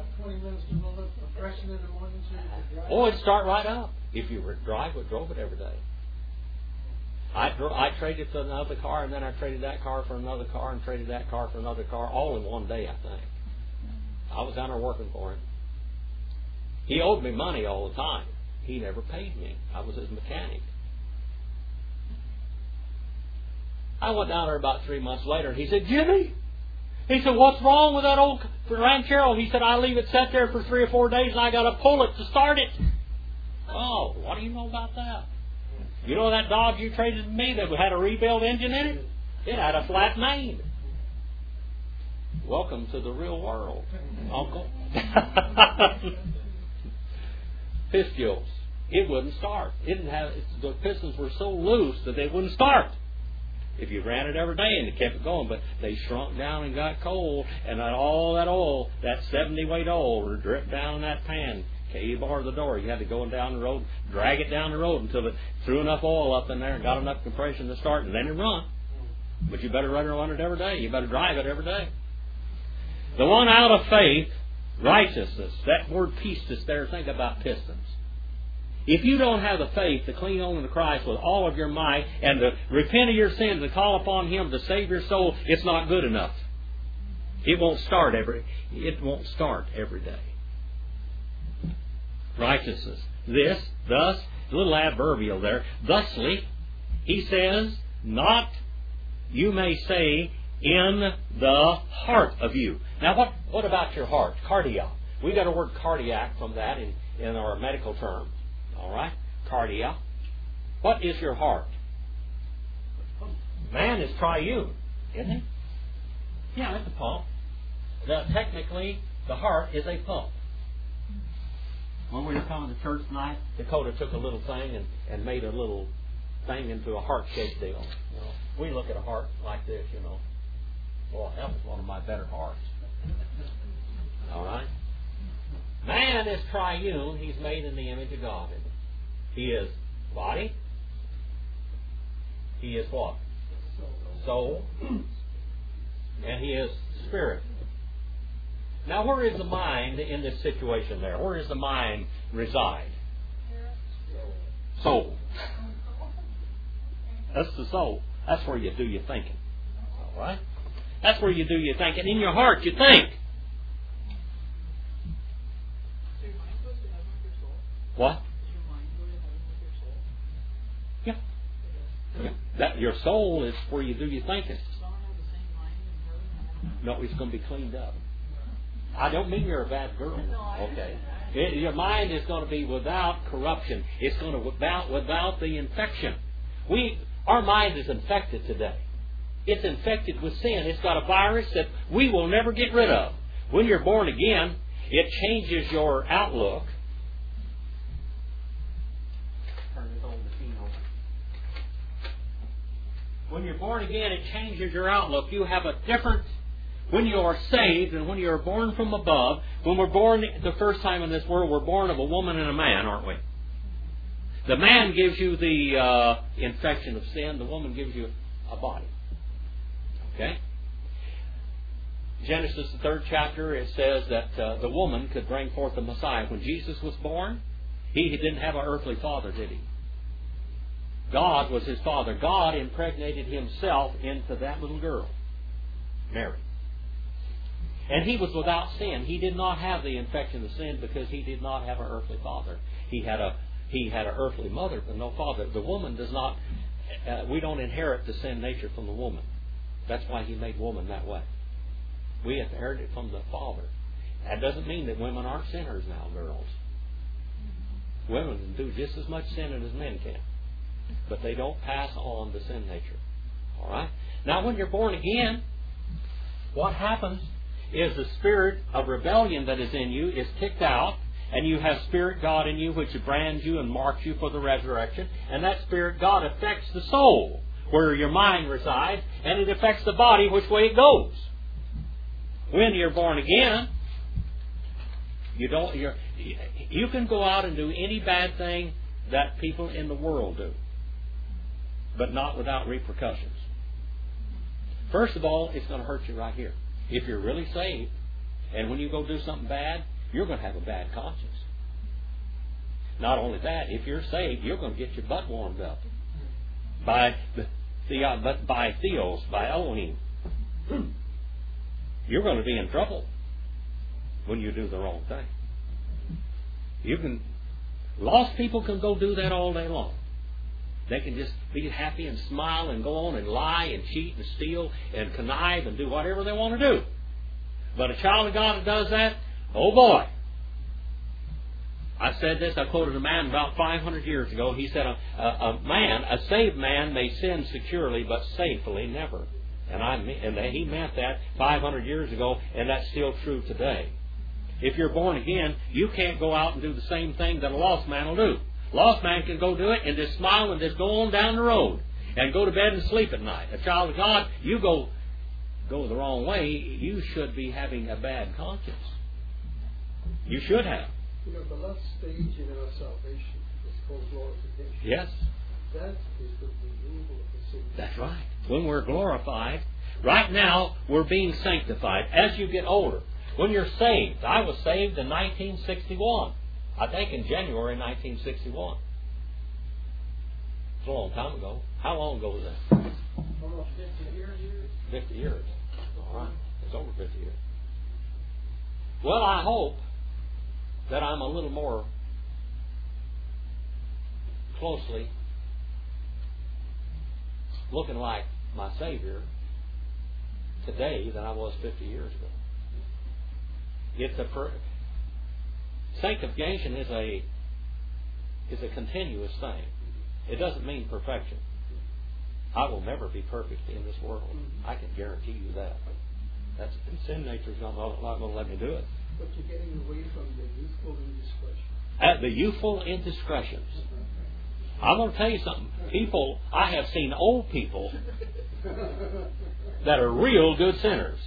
Oh, it'd start right up if you were drive it, drove it every day. I dro- I traded for another car, and then I traded that car for another car, and traded that car for another car, all in one day, I think. I was down there working for him. He owed me money all the time. He never paid me. I was his mechanic. I went down there about three months later, and he said, Jimmy, he said, what's wrong with that old Ranchero? He said, I leave it set there for three or four days, and I got to pull it to start it. Oh, what do you know about that? You know that Dodge you traded to me that had a rebuilt engine in it? It had a flat main. Welcome to the real world, Uncle. pistols, it wouldn't start. It didn't have the pistons were so loose that they wouldn't start. If you ran it every day and you kept it going, but they shrunk down and got cold, and that, all that oil, that seventy weight oil, would drip down in that pan. Okay, you barred the door. You had to go down the road, drag it down the road until it threw enough oil up in there and got enough compression to start, and then it run. But you better run around it every day. You better drive it every day. The one out of faith, righteousness, that word pistis there, think about pistons. If you don't have the faith to cling on to Christ with all of your might and to repent of your sins and call upon Him to save your soul, it's not good enough. It won't start every, it won't start every day. Righteousness. This, thus, a little adverbial there. Thusly, he says, not, you may say, in the heart of you. Now, what, what about your heart? Cardia. We got a word cardiac from that in, in our medical term. All right? Cardia. What is your heart? Man is triune, isn't he? Yeah, it's a pump. The, technically, the heart is a pump. When we were coming to church tonight, Dakota took a little thing and, and made a little thing into a heart-shaped deal. You know, we look at a heart like this, you know. Boy, that was one of my better hearts. All right? Man is triune. He's made in the image of God. He is body. He is what? Soul. And he is spirit. Now, where is the mind in this situation there? Where does the mind reside? Soul. That's the soul. That's where you do your thinking. All right? That's where you do your thinking. In your heart, you think. What? Yeah. yeah. That your soul is where you do your thinking. No, it's going to be cleaned up. I don't mean you're a bad girl. Okay. It, your mind is going to be without corruption. It's going to without without the infection. We our mind is infected today. It's infected with sin. It's got a virus that we will never get rid of. When you're born again, it changes your outlook. Turn this on the scene over. When you're born again, it changes your outlook. You have a different. When you are saved and when you are born from above, when we're born the first time in this world, we're born of a woman and a man, aren't we? The man gives you the uh, infection of sin. The woman gives you a body. Okay? Genesis, the third chapter, it says that uh, the woman could bring forth the Messiah. When Jesus was born, he didn't have an earthly father, did he? God was his father. God impregnated himself into that little girl, Mary. And he was without sin. He did not have the infection of sin because he did not have an earthly father. He had a he had an earthly mother, but no father. The woman does not. Uh, we don't inherit the sin nature from the woman. That's why he made woman that way. We inherit it from the father. That doesn't mean that women aren't sinners now, girls. Women can do just as much sinning as men can, but they don't pass on the sin nature. All right. Now, when you're born again, what happens is the spirit of rebellion that is in you is kicked out, and you have Spirit God in you, which brands you and marks you for the resurrection. And that Spirit God affects the soul, where your mind resides, and it affects the body, which way it goes. When you're born again, you don't. You're, you can go out and do any bad thing that people in the world do, but not without repercussions. First of all, it's going to hurt you right here. If you're really saved, and when you go do something bad, you're going to have a bad conscience. Not only that, if you're saved, you're going to get your butt warmed up by the, the uh, but by Theos, by Elohim. You're going to be in trouble when you do the wrong thing. You can, lost people can go do that all day long. They can just be happy and smile and go on and lie and cheat and steal and connive and do whatever they want to do. But a child of God that does that, oh boy. I said this, I quoted a man about five hundred years ago. He said, a, a, a man, a saved man may sin securely, but safely never. And I and he meant that five hundred years ago, and that's still true today. if you're born again, you can't go out and do the same thing that a lost man will do. Lost man can go do it and just smile and just go on down the road and go to bed and sleep at night. A child of God, you go go the wrong way, you should be having a bad conscience. You should have. You know, the last stage in our salvation is called glorification. Yes. That is the removal of the sin. That's right. When we're glorified, right now we're being sanctified as you get older. When you're saved, I was saved in nineteen sixty-one. I think in January nineteen sixty-one. It's a long time ago. How long ago was that? Almost fifty years. fifty years. All right. It's over fifty years. Well, I hope that I'm a little more closely looking like my Savior today than I was fifty years ago. It's a per- sanctification is a is a continuous thing. It doesn't mean perfection. I will never be perfect in this world. I can guarantee you that. That's sin nature's not, not going to let me do it. But you're getting away from the youthful indiscretion. At the youthful indiscretions. I'm going to tell you something. People, I have seen old people that are real good sinners.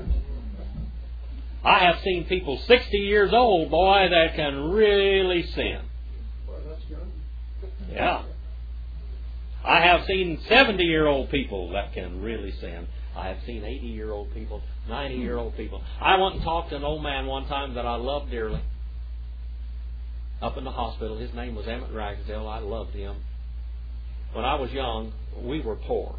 I have seen people sixty years old, boy, that can really sin. Well, that's young. Yeah. I have seen seventy-year-old people that can really sin. I have seen eighty-year-old people, ninety-year-old people. I went and talked to an old man one time that I loved dearly. Up in the hospital. His name was Emmett Ragsdale. I loved him. When I was young, we were poor.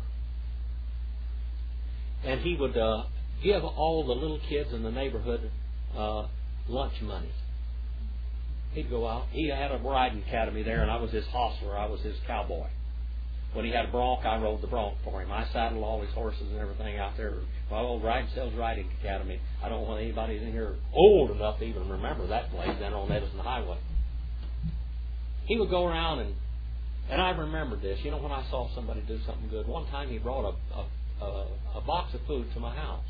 And he would uh, give all the little kids in the neighborhood uh, lunch money. He'd go out. He had a riding academy there, and I was his hostler. I was his cowboy. When he had a bronc, I rode the bronc for him. I saddled all his horses and everything out there. My old Ragsdale's Riding Academy. I don't want anybody in here old enough to even remember that place then on Edison Highway. He would go around and and I remembered this. You know, when I saw somebody do something good, one time he brought a a, a, a box of food to my house.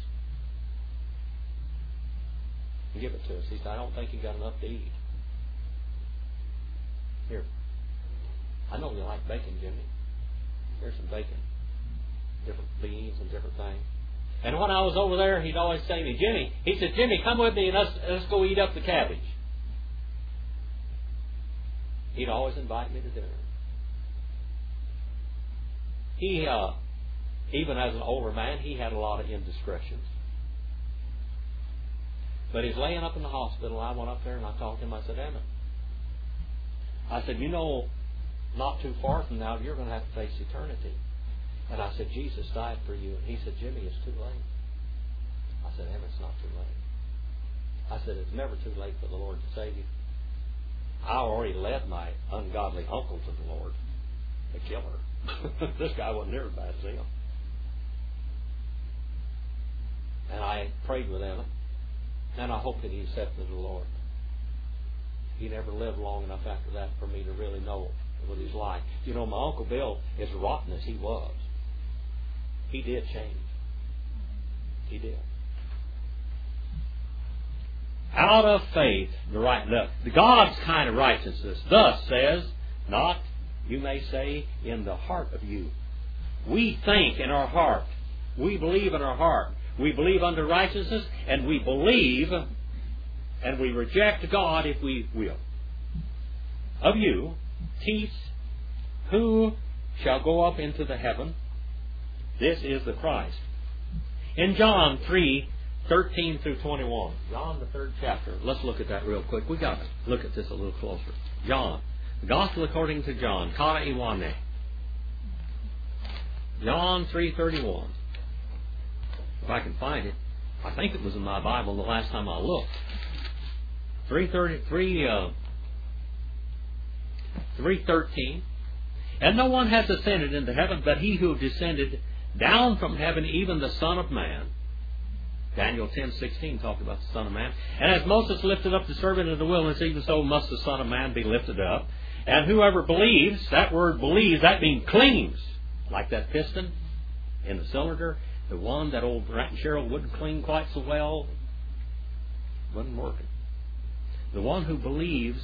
And give it to us. He said, I don't think you got enough to eat. Here. I know you like bacon, Jimmy. Here's some bacon. Different beans and different things. And when I was over there, he'd always say to me, Jimmy, he said, Jimmy, come with me and let's, let's go eat up the cabbage. He'd always invite me to dinner. He, uh, even as an older man, he had a lot of indiscretions. But he's laying up in the hospital. I went up there and I talked to him. I said, Emmett, I said, you know, not too far from now, you're going to have to face eternity. And I said, Jesus died for you. And he said, Jimmy, it's too late. I said, Emmett, it's not too late. I said, it's never too late for the Lord to save you. I already led my ungodly uncle to the Lord, the killer. This guy wasn't near as bad as him. And I prayed with Emmett, and I hope that he accepted the Lord. He never lived long enough after that for me to really know what his life. You know, my Uncle Bill, as rotten as he was, he did change. He did. Out of faith, the right, the, the God's kind of righteousness, thus says, not, you may say, in the heart of you. We think in our heart. We believe in our heart. We believe unto righteousness, and we believe, and we reject God if we will. Of you, teach, who shall go up into the heaven? This is the Christ. In John three, thirteen through twenty-one, John the third chapter. Let's look at that real quick. We got to look at this a little closer. John, the Gospel according to John, Kara Iwane. John three thirty-one. If I can find it, I think it was in my Bible the last time I looked. Three thirty, three, uh, three thirteen. And no one has ascended into heaven, but he who descended down from heaven, even the Son of Man. Daniel ten sixteen talked about the Son of Man. And as Moses lifted up the servant in the wilderness, even so must the Son of Man be lifted up. And whoever believes, that word believes, that means clings. Like that piston in the cylinder, the one that old Grant and Cheryl wouldn't clean quite so well, wasn't working. The one who believes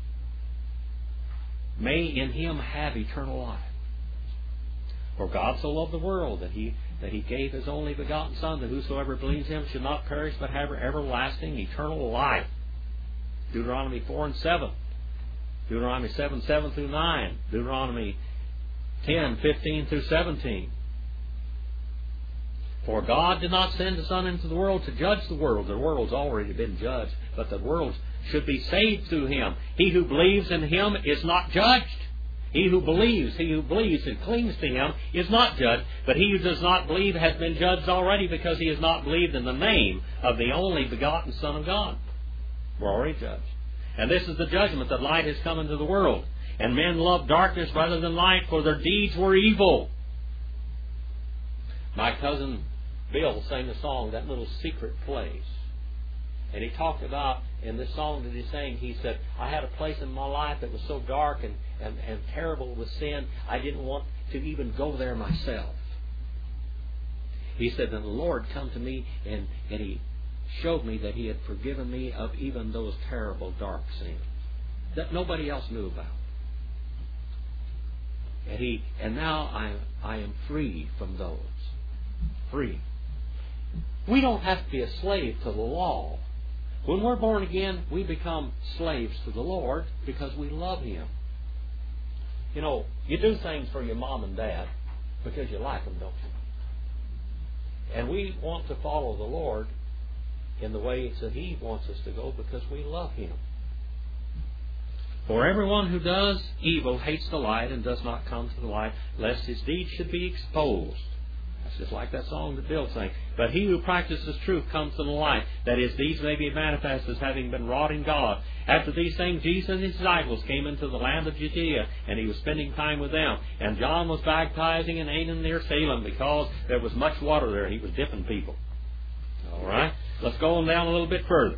may in him have eternal life. For God so loved the world that he that he gave his only begotten Son, that whosoever believes him should not perish but have everlasting eternal life. Deuteronomy four and seven. Deuteronomy seven, seven through nine. Deuteronomy ten, fifteen through seventeen. For God did not send His Son into the world to judge the world. The world's already been judged, but the world should be saved through Him. He who believes in Him is not judged. He who believes, he who believes and clings to Him is not judged, but he who does not believe has been judged already, because he has not believed in the name of the only begotten Son of God. We're already judged. And this is the judgment, that light has come into the world, and men loved darkness rather than light, for their deeds were evil. My cousin Bill sang a song, That Little Secret Place. And he talked about, in this song that he sang, he said, I had a place in my life that was so dark and, and, and terrible with sin, I didn't want to even go there myself. He said, then the Lord come to me and, and He showed me that He had forgiven me of even those terrible dark sins that nobody else knew about. And he and now I I am free from those. Free. We don't have to be a slave to the law. When we're born again, we become slaves to the Lord because we love Him. You know, you do things for your mom and dad because you like them, don't you? And we want to follow the Lord in the ways that He wants us to go because we love Him. For everyone who does evil hates the light and does not come to the light, lest his deeds should be exposed. That's just like that song that Bill sang. But he who practices truth comes to the light, that his deeds may be manifest as having been wrought in God. After these things, Jesus and His disciples came into the land of Judea, and He was spending time with them. And John was baptizing in Aenon near Salem, because there was much water there. He was dipping people. All right? Let's go on down a little bit further.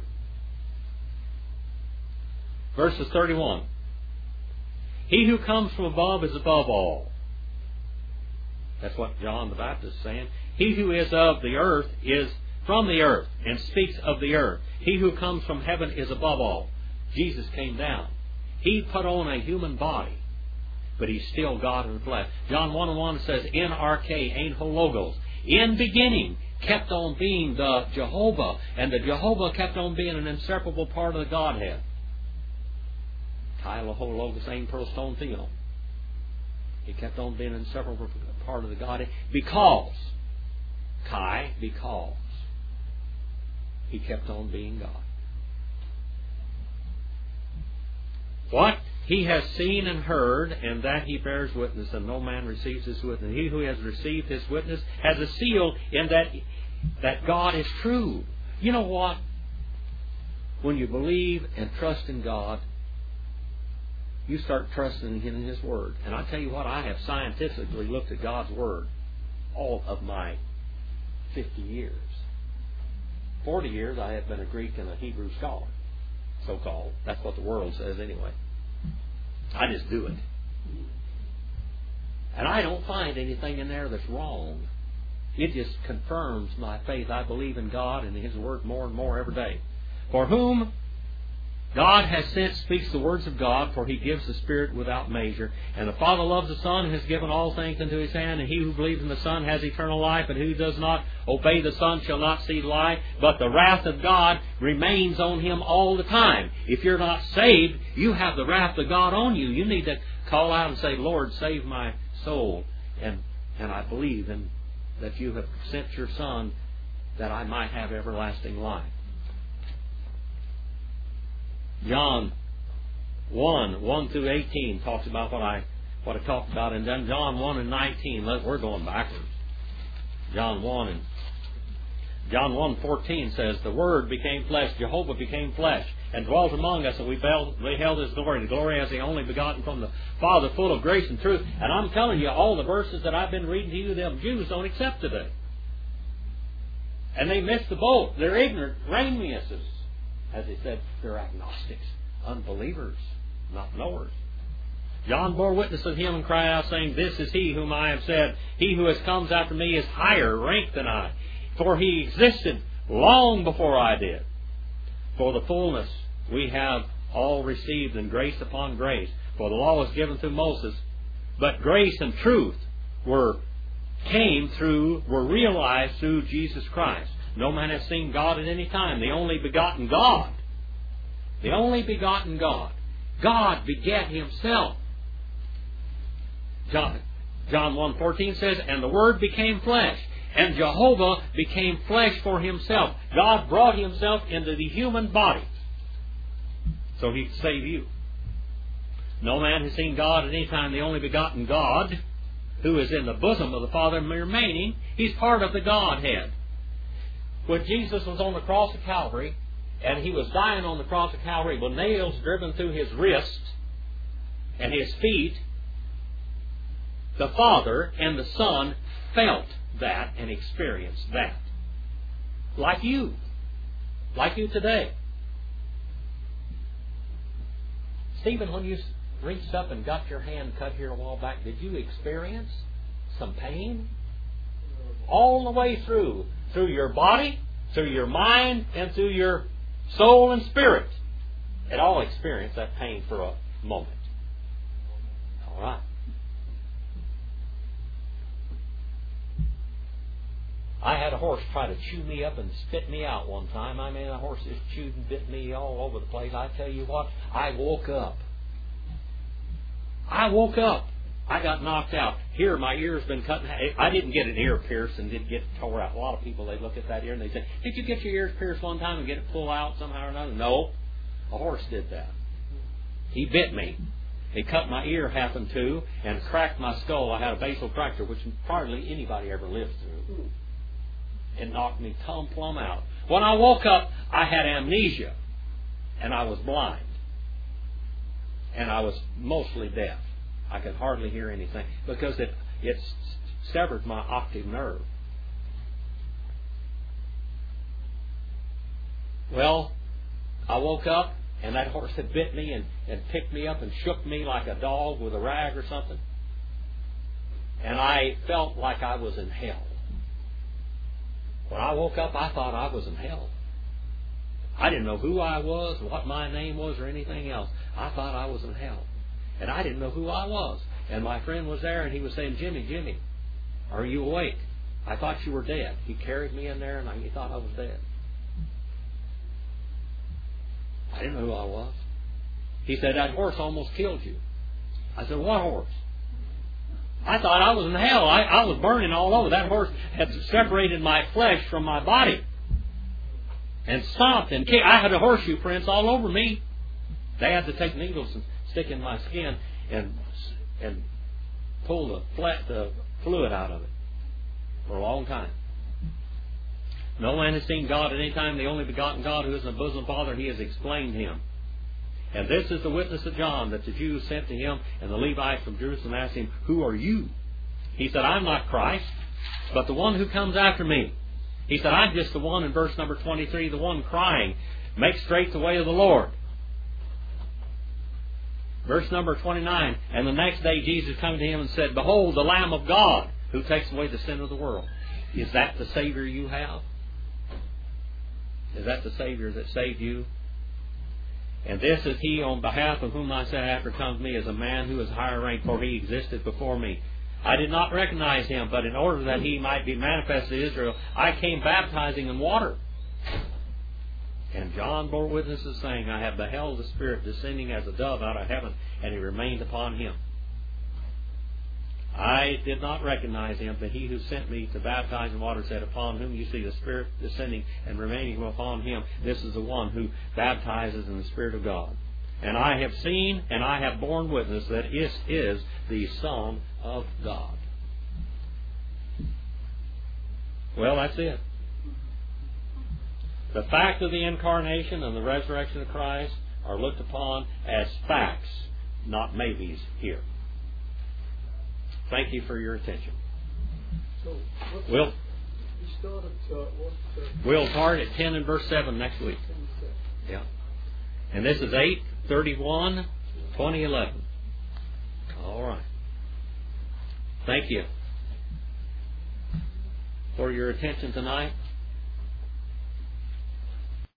Verses thirty-one. He who comes from above is above all. That's what John the Baptist is saying. He who is of the earth is from the earth and speaks of the earth. He who comes from heaven is above all. Jesus came down. He put on a human body, but He's still God in the flesh. John one and one says, En arche, ein ho logos. In beginning, kept on being the Jehovah, and the Jehovah kept on being an inseparable part of the Godhead. Kai lo ho logos ein proston theon. He kept on being an inseparable part of the Godhead because, Kai, because He kept on being God. What He has seen and heard, and that He bears witness, and no man receives His witness. He who has received His witness has a seal in that, that God is true. You know what? When you believe and trust in God, you start trusting Him in His Word. And I tell you what, I have scientifically looked at God's Word all of my fifty years. forty years I have been a Greek and a Hebrew scholar, so-called. That's what the world says anyway. I just do it. And I don't find anything in there that's wrong. It just confirms my faith. I believe in God and His Word more and more every day. For whom God has sent speaks the words of God, for He gives the Spirit without measure. And the Father loves the Son and has given all things into His hand. And he who believes in the Son has eternal life. And who does not obey the Son shall not see life. But the wrath of God remains on him all the time. If you're not saved, you have the wrath of God on you. You need to call out and say, Lord, save my soul. And, and I believe in, that You have sent Your Son that I might have everlasting life. John one, one through eighteen talks about what I what I talked about, and then John one and nineteen, we're going backwards. John one and John one fourteen says, the Word became flesh, Jehovah became flesh, and dwelt among us, and we beheld His glory, the glory as the only begotten from the Father, full of grace and truth. And I'm telling you, all the verses that I've been reading to you, them Jews don't accept today. And they missed the boat. They're ignorant brainiuses. As they said, they're agnostics, unbelievers, not knowers. John bore witness of Him and cried out, saying, This is He whom I have said, He who has comes after me is higher ranked than I, for He existed long before I did. For the fullness we have all received, and grace upon grace. For the law was given through Moses, but grace and truth were came through, were realized through Jesus Christ. No man has seen God at any time. The only begotten God. The only begotten God. God begat Himself. John, John one fourteen says, and the Word became flesh. And Jehovah became flesh for Himself. God brought Himself into the human body so He could save you. No man has seen God at any time. The only begotten God, who is in the bosom of the Father remaining, He's part of the Godhead. When Jesus was on the cross of Calvary, and He was dying on the cross of Calvary with nails driven through His wrists and His feet, the Father and the Son felt that and experienced that. Like you. Like you today. Stephen, when you reached up and got your hand cut here a while back, did you experience some pain? All the way through. Through your body, through your mind, and through your soul and spirit. It all experienced that pain for a moment. All right. I had a horse try to chew me up and spit me out one time. I mean, the horse just chewed and bit me all over the place. I tell you what, I woke up. I woke up. I got knocked out. Here, my ear's been cut. I didn't get an ear pierced and didn't get it tore out. A lot of people, they look at that ear and they say, did you get your ears pierced one time and get it pulled out somehow or another? No. A horse did that. He bit me. He cut my ear half in two and cracked my skull. I had a basal fracture, which hardly anybody ever lives through. It knocked me plumb plumb out. When I woke up, I had amnesia. And I was blind. And I was mostly deaf. I could hardly hear anything because it, it severed my octave nerve. Well, I woke up and that horse had bit me and, and picked me up and shook me like a dog with a rag or something. And I felt like I was in hell. When I woke up, I thought I was in hell. I didn't know who I was, what my name was, or anything else. I thought I was in hell. And I didn't know who I was. And my friend was there, and he was saying, Jimmy, Jimmy, are you awake? I thought you were dead. He carried me in there, and I, he thought I was dead. I didn't know who I was. He said, that horse almost killed you. I said, what horse? I thought I was in hell. I, I was burning all over. That horse had separated my flesh from my body. And stomped and kicked. I had a horseshoe prints all over me. They had to take needles and stick in my skin and and pull the, flat, the fluid out of it for a long time. No man has seen God at any time. The only begotten God who is in the bosom of the Father, He has explained Him. And this is the witness of John that the Jews sent to him, and the Levites from Jerusalem asked him, who are you? He said, I'm not Christ, but the one who comes after me. He said, I'm just the one, in verse number twenty-three, the one crying, make straight the way of the Lord. Verse number twenty-nine, and the next day Jesus came to him and said, behold, the Lamb of God, who takes away the sin of the world. Is that the Savior you have? Is that the Savior that saved you? And this is He on behalf of whom I said, after comes me, as a man who is higher ranked, for He existed before me. I did not recognize Him, but in order that He might be manifest to Israel, I came baptizing in water. And John bore witnesses, saying, I have beheld the Spirit descending as a dove out of heaven, and He remained upon Him. I did not recognize Him, but He who sent me to baptize in water said, upon whom you see the Spirit descending and remaining upon Him, this is the one who baptizes in the Spirit of God. And I have seen and I have borne witness that this is the Son of God. Well, that's it. The fact of the incarnation and the resurrection of Christ are looked upon as facts, not maybes here. Thank you for your attention. So We'll, we start at uh, what? Uh, we'll start at ten and verse seven next week. Yeah. And this is eight thirty-one twenty eleven. All right. Thank you for your attention tonight.